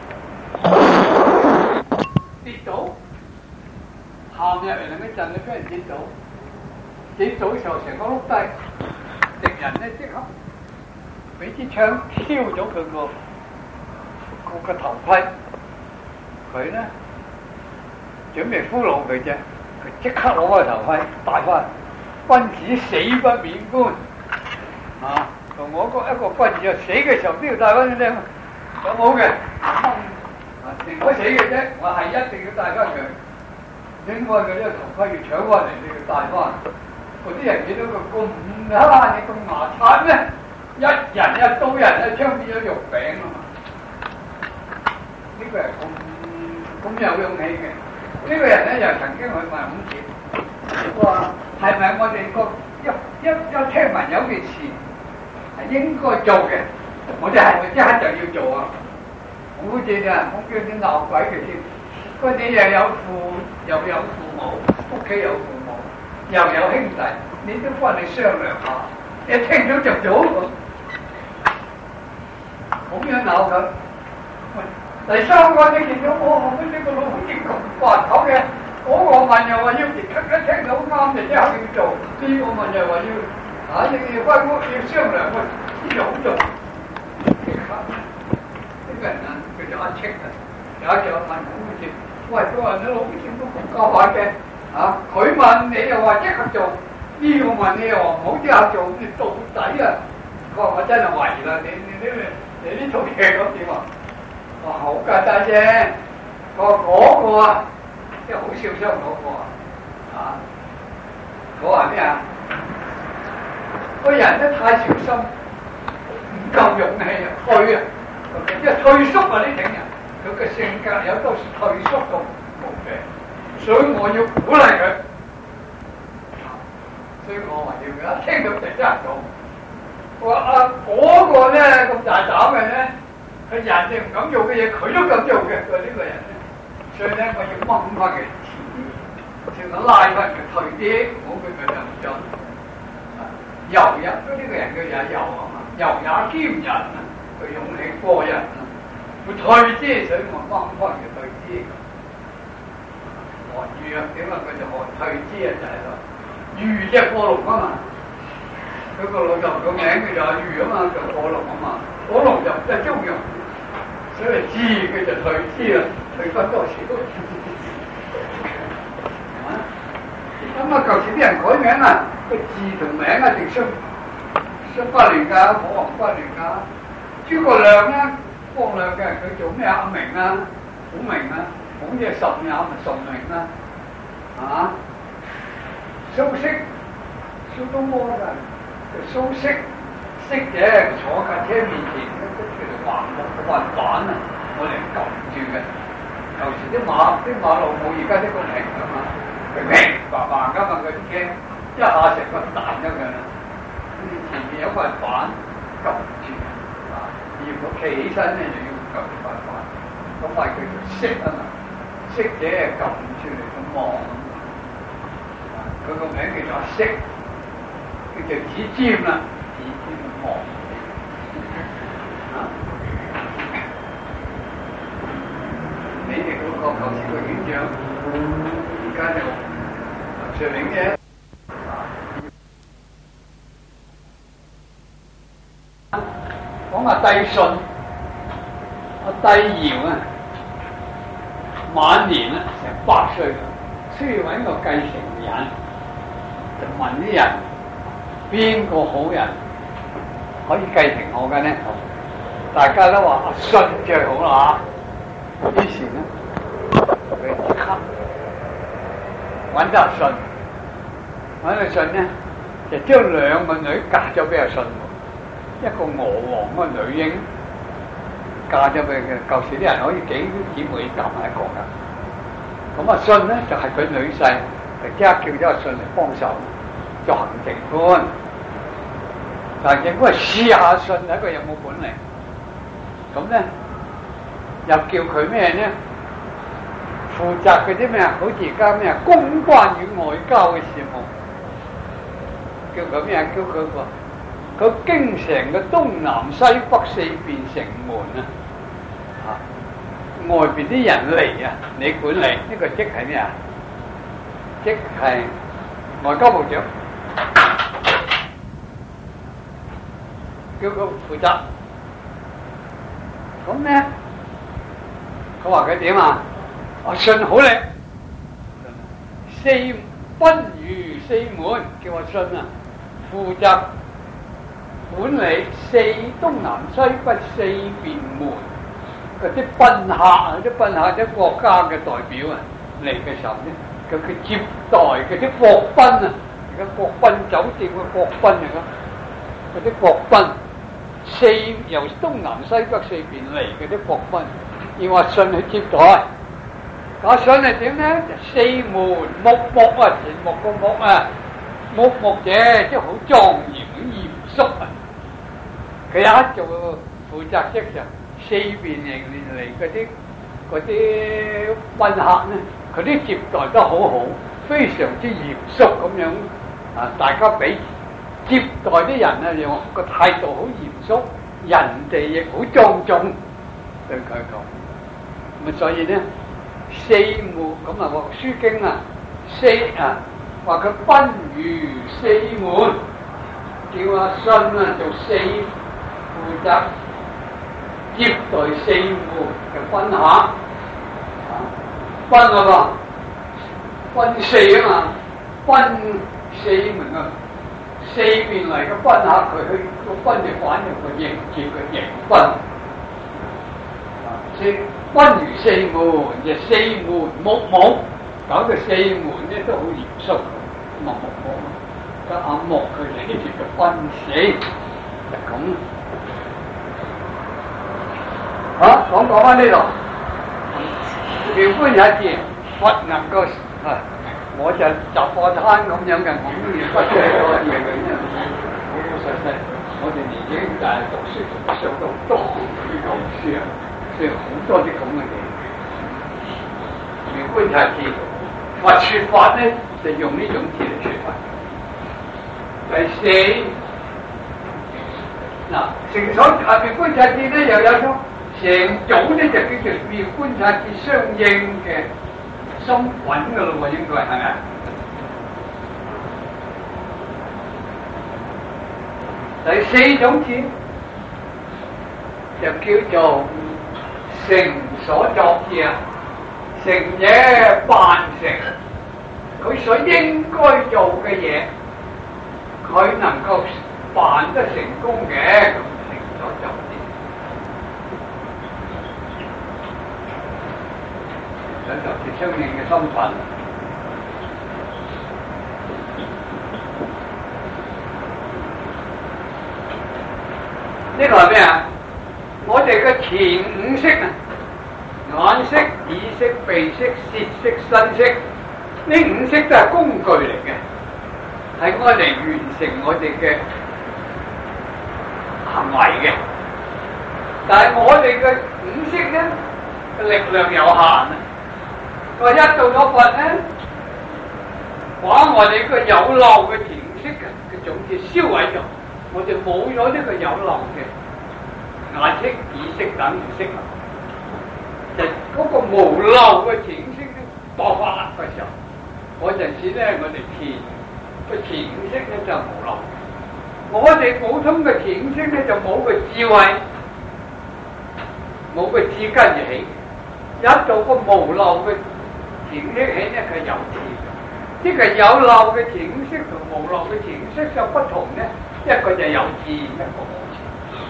跌倒，行入嚟嗰陣，你俾人跌倒。跌倒嘅時候成個碌低，敵人咧即刻俾支槍挑咗佢個個個頭盔，佢咧準備俘虜佢啫，佢即刻攞個頭盔戴翻，君子死不免冠啊！同我個一個君子啊，死嘅時候都要戴翻啲咧，有冇嘅？啊，定我死嘅啫，我係一定要戴翻佢，應該佢呢個頭盔要搶翻嚟，你要戴翻。嗰啲人見到佢咁啊，你咁牙刷咩？一人一刀人一槍變咗肉餅啊嘛！呢、這個係咁咁有勇氣嘅。呢、這個人咧又曾經去問孔子，話係咪我哋個一一一聽聞有件事係應該做嘅，我哋係咪即刻就要做啊？孔子啊，孔子啲鬧鬼嘅先，嗰啲又有父又有父母，屋企有父母。又有兄弟，你都幫你商量下，一聽到就做咁，咁樣鬧佢。第三個你見到我後邊呢個老虎精咁滑頭嘅，嗰、那個問又話要即刻一聽到啱就即刻要做，呢、這個問又話要啊要要翻屋要商量喎，呢就好做。即刻呢個人啊，佢就一清啊，有一日問孔子，喂，佢話你老虎精都咁夠滑嘅。啊！佢問你又話即刻做，呢、這個問你又話唔好即刻做，你到底啊！佢話我真係懷疑啦，你你你你呢套嘢咁點啊？我話好簡單啫，佢話嗰個啊，即係好笑傷嗰個啊，我話咩啊？個人咧太小心，唔夠勇氣啊，退啊，即係退縮啊！呢種人，佢嘅性格有都是退縮嘅毛病。所以我要鼓勵佢，所以我話要佢一聽到就真係做。我話啊嗰個咧咁大膽嘅咧，佢人哋唔敢做嘅嘢，佢都敢做嘅。佢呢個人咧，所以咧我要掹翻佢前啲，叫佢拉翻佢退啲，冇佢佢就唔做。柔也，呢、這個人叫也柔啊嘛，柔也兼人啊，佢勇氣過人啊，佢退啲，所以我掹翻佢退啲。 寒雨啊，點啊？佢就寒退之啊，就係咯。魚即係火龍啊嘛，佢個老豆個名佢就係魚啊嘛，就火龍啊嘛。火龍就唔得中用，所以知佢就退之啦，退翻多少？咁啊，舊時啲人改名啊，個字同名啊，定相相關聯㗎，火黃關聯㗎。諸葛亮咧，方亮嘅佢做咩啊？阿明啊，孔明啊，好似係順也咪順明啊，啊？蘇軾，蘇東坡㗎，叫蘇軾，軾嘅坐架車面前，嗰叫做橫木嘅滑板啊，我哋撳住嘅。舊時啲馬啲馬路冇而家啲咁平㗎嘛。佢平白白噶嘛，佢啲車一下成個彈咗佢啦。前面有塊板撳住，啊，如果企起身咧就要撳住塊板，咁咪叫做軾啊嘛。軾者撳住嚟咁望，佢個名叫做軾，叫做指尖啦，指尖咁望。啊，你哋嗰個舊時個院長。而家就上名嘅，講下帝舜，阿帝堯啊，晚年啦，成百歲，需要揾個繼承人，就問啲人邊個好人可以繼承我嘅呢？大家都話阿舜最好啦，於是呢，佢即刻。揾咗阿舜，揾阿舜咧，就將兩個女嫁咗俾阿舜，一個娥皇嗰個女英嫁咗俾佢。舊時啲人可以幾姊妹夾埋一個噶。咁阿舜咧就係、是、佢女婿，就即刻叫咗阿舜嚟幫手做行政官。行政官係試下阿舜睇佢有冇本領。咁咧又叫佢咩咧？負責嗰啲咩啊？好似而家咩啊？公關與外交嘅事務，叫佢咩啊？叫佢個佢京城嘅東南西北四邊城門啊！啊，外邊啲人嚟啊，你管理呢、這個職係咩啊？職係外交部長，叫佢負責。咁咧，佢話佢點啊？阿舜好叻，四賓輿四門，叫阿舜啊，負責管理四東南西北四邊門嗰啲賓客啊，啲賓客啲國家嘅代表啊嚟嘅時候咧，佢佢接待嗰啲國賓啊，而家國賓酒店嘅國賓嚟噶，嗰啲國賓四由東南西北四邊嚟嗰啲國賓，要阿舜去接待。阿舜係點咧？就四門木木啊，田木個木啊，木木嘅，即係好莊嚴、好嚴肅啊！佢一做負責職就四邊嚟嚟嗰啲嗰啲賓客咧，佢啲接待得好好，非常之嚴肅咁樣啊！大家俾接待啲人咧，又個態度好嚴肅，人哋亦好莊重對佢講。咁所以咧。四門咁啊，《書經》啊，四啊，話佢賓輿四門，叫阿舜啊做四負責接待四門嘅賓客，啊，賓啊噃，賓四啊嘛，賓四門啊，四邊嚟嘅賓客，佢去個賓就反用個迎接嘅迎賓，啊，四。賓輿四門，就四門木木，搞到四門咧都好嚴肅，木木木，咁阿木佢嚟呢條嘅賓死就咁。好，講講翻呢度，妙觀有一節，佛能夠啊，我就雜貨攤咁樣嘅，我中意不出嗰嘢嘅，老老實實，我哋年紀大讀書上到多去讀書啊。所以好多啲咁嘅嘢，妙觀察字，話説法咧就用呢種字嚟説法。第四，嗱，成所啊妙觀察字咧又有咗成組咧就叫做妙觀察字相應嘅心穩㗎咯喎，應該係咪？第四種子就叫做成所作業，成嘢辦成，佢所應該做嘅嘢，佢能夠辦得成功嘅，咁成所作業。咁就是相應嘅身份。呢個係咩啊？我哋嘅前五識啊，眼識、耳識、鼻識、舌識、身識，呢五識都係工具嚟嘅，係我哋完成我哋嘅行為嘅。但係我哋嘅五識咧，力量有限啊！佢一到咗佛咧，把我哋個有漏嘅前識嘅嘅種子燒毀咗。我哋冇咗呢個有漏嘅眼識、耳識等五識啦，就嗰個無漏嘅前識咧爆發啦嘅時候，嗰陣時咧我哋前個前識咧就無漏，我哋普通嘅前識咧就冇個智慧，冇個智根而起，一到個無漏嘅前識起咧佢有智，呢個有漏嘅前識同無漏嘅前識就不同咧。一個就有智，一個冇智。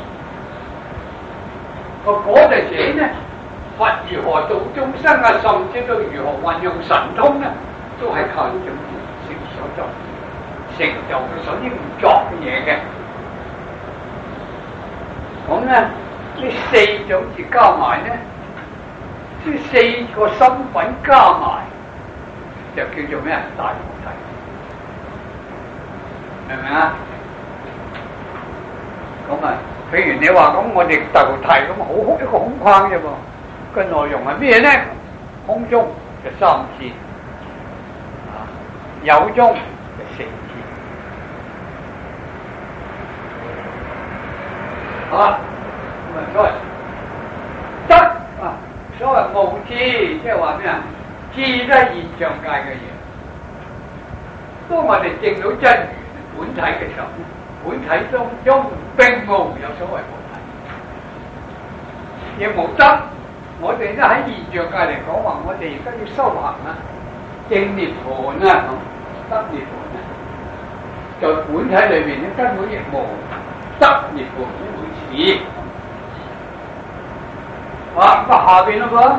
個嗰陣時咧，佛如何度眾生啊，甚至到如何運用神通咧，都係靠呢種成所作，成就佢所應作嘅嘢嘅。咁咧，呢四種字加埋咧，呢四個身份加埋，就叫做咩啊？大菩提，明唔明啊？咁啊，譬如你話咁，我哋大菩提咁好空一個空框啫噃，個內容係咩咧？空中就三字，啊，有中就四字，好啦，咁啊所謂得啊，所謂無智，即係話咩啊？智都係現象界嘅嘢，當我哋證到真如本體嘅時候，本體中中並無有所謂菩提，亦無得。我哋咧喺現象界嚟講話，我哋而家要修行啊，證涅槃啊，得涅槃啊，在本體裏邊咧根本亦無得涅槃呢回事。啊，咁下邊咯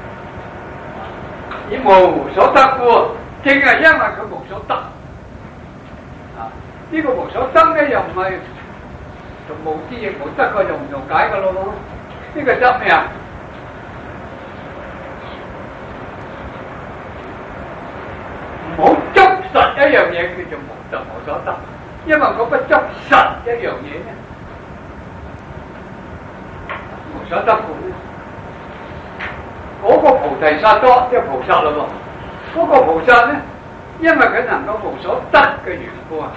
噃，以無所得故，正係因為佢無所得。呢個無所得咧，又唔係同無知亦無得個，就唔同解噶咯。呢個得咩啊？唔好執實一樣嘢叫做無得無所得，因為嗰個執實一樣嘢咧，無所得故咧，嗰個菩提薩埵即係菩薩咯喎。嗰個菩薩咧，因為佢能夠無所得嘅緣故啊。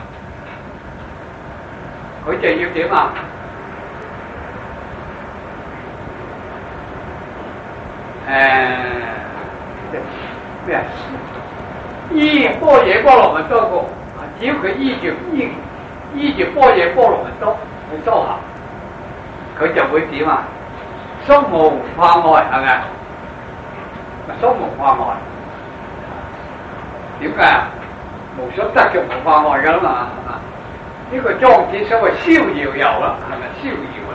佢就要點啊？誒咩啊？依般若波羅蜜多故，只要佢依住依依住般若波羅蜜多去修行，佢就會點啊？心無掛礙，係咪啊？心無掛礙，點解啊？無所得就無掛礙噶啦嘛，係嘛？呢個莊子所謂逍遙遊啦，係咪逍遙啊？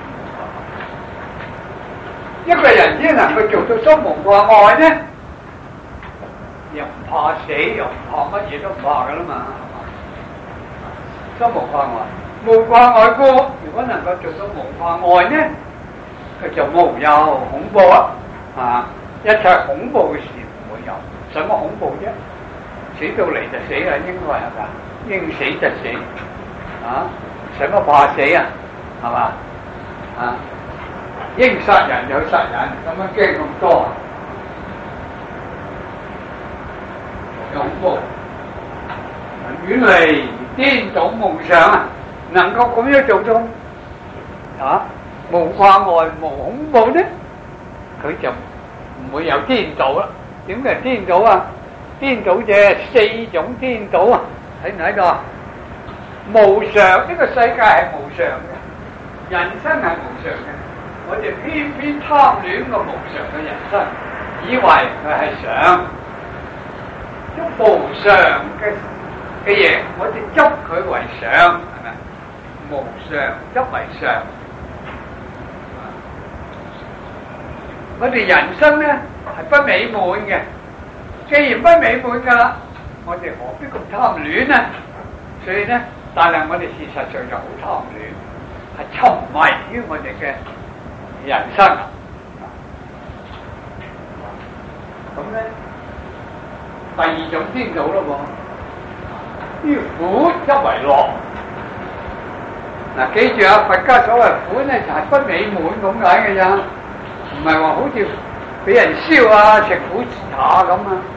一個人先能夠做到心無掛礙咧，又唔怕死，又唔怕乜嘢都唔怕噶啦嘛，心無掛礙，無掛礙故，如果能夠做到無掛礙咧，佢就無有恐怖啊！啊，一切恐怖嘅事唔會有，使乜恐怖啫？死到嚟就死啦，應該係嘛？應死就死。啊！使乜怕死啊？係嘛？啊！應殺人就殺人，咁樣驚咁多啊？恐怖，遠離顛倒夢想啊！能夠咁樣做到啊，無掛礙無恐怖咧，佢就唔會有顛倒啦。 點嘅顛倒啊？顛倒啫，四種顛倒啊！睇唔睇到啊？無常，呢個世界係無常嘅，人生係無常嘅。我哋偏偏貪戀個無常嘅人生，以為佢係常，啲無常嘅嘅嘢，我哋執佢為常，係咪？無常執為常，我哋人生咧係不美滿嘅。既然不美滿噶啦，我哋何必咁貪戀呢？所以咧，但係我哋事實上就好貪戀，係沉迷於我哋嘅人生。咁咧，第二種顛倒咯喎，於苦執為樂。嗱，記住啊，佛家所謂苦咧就係不美滿咁解嘅咋，唔係話好似俾人燒啊、食苦茶咁啊。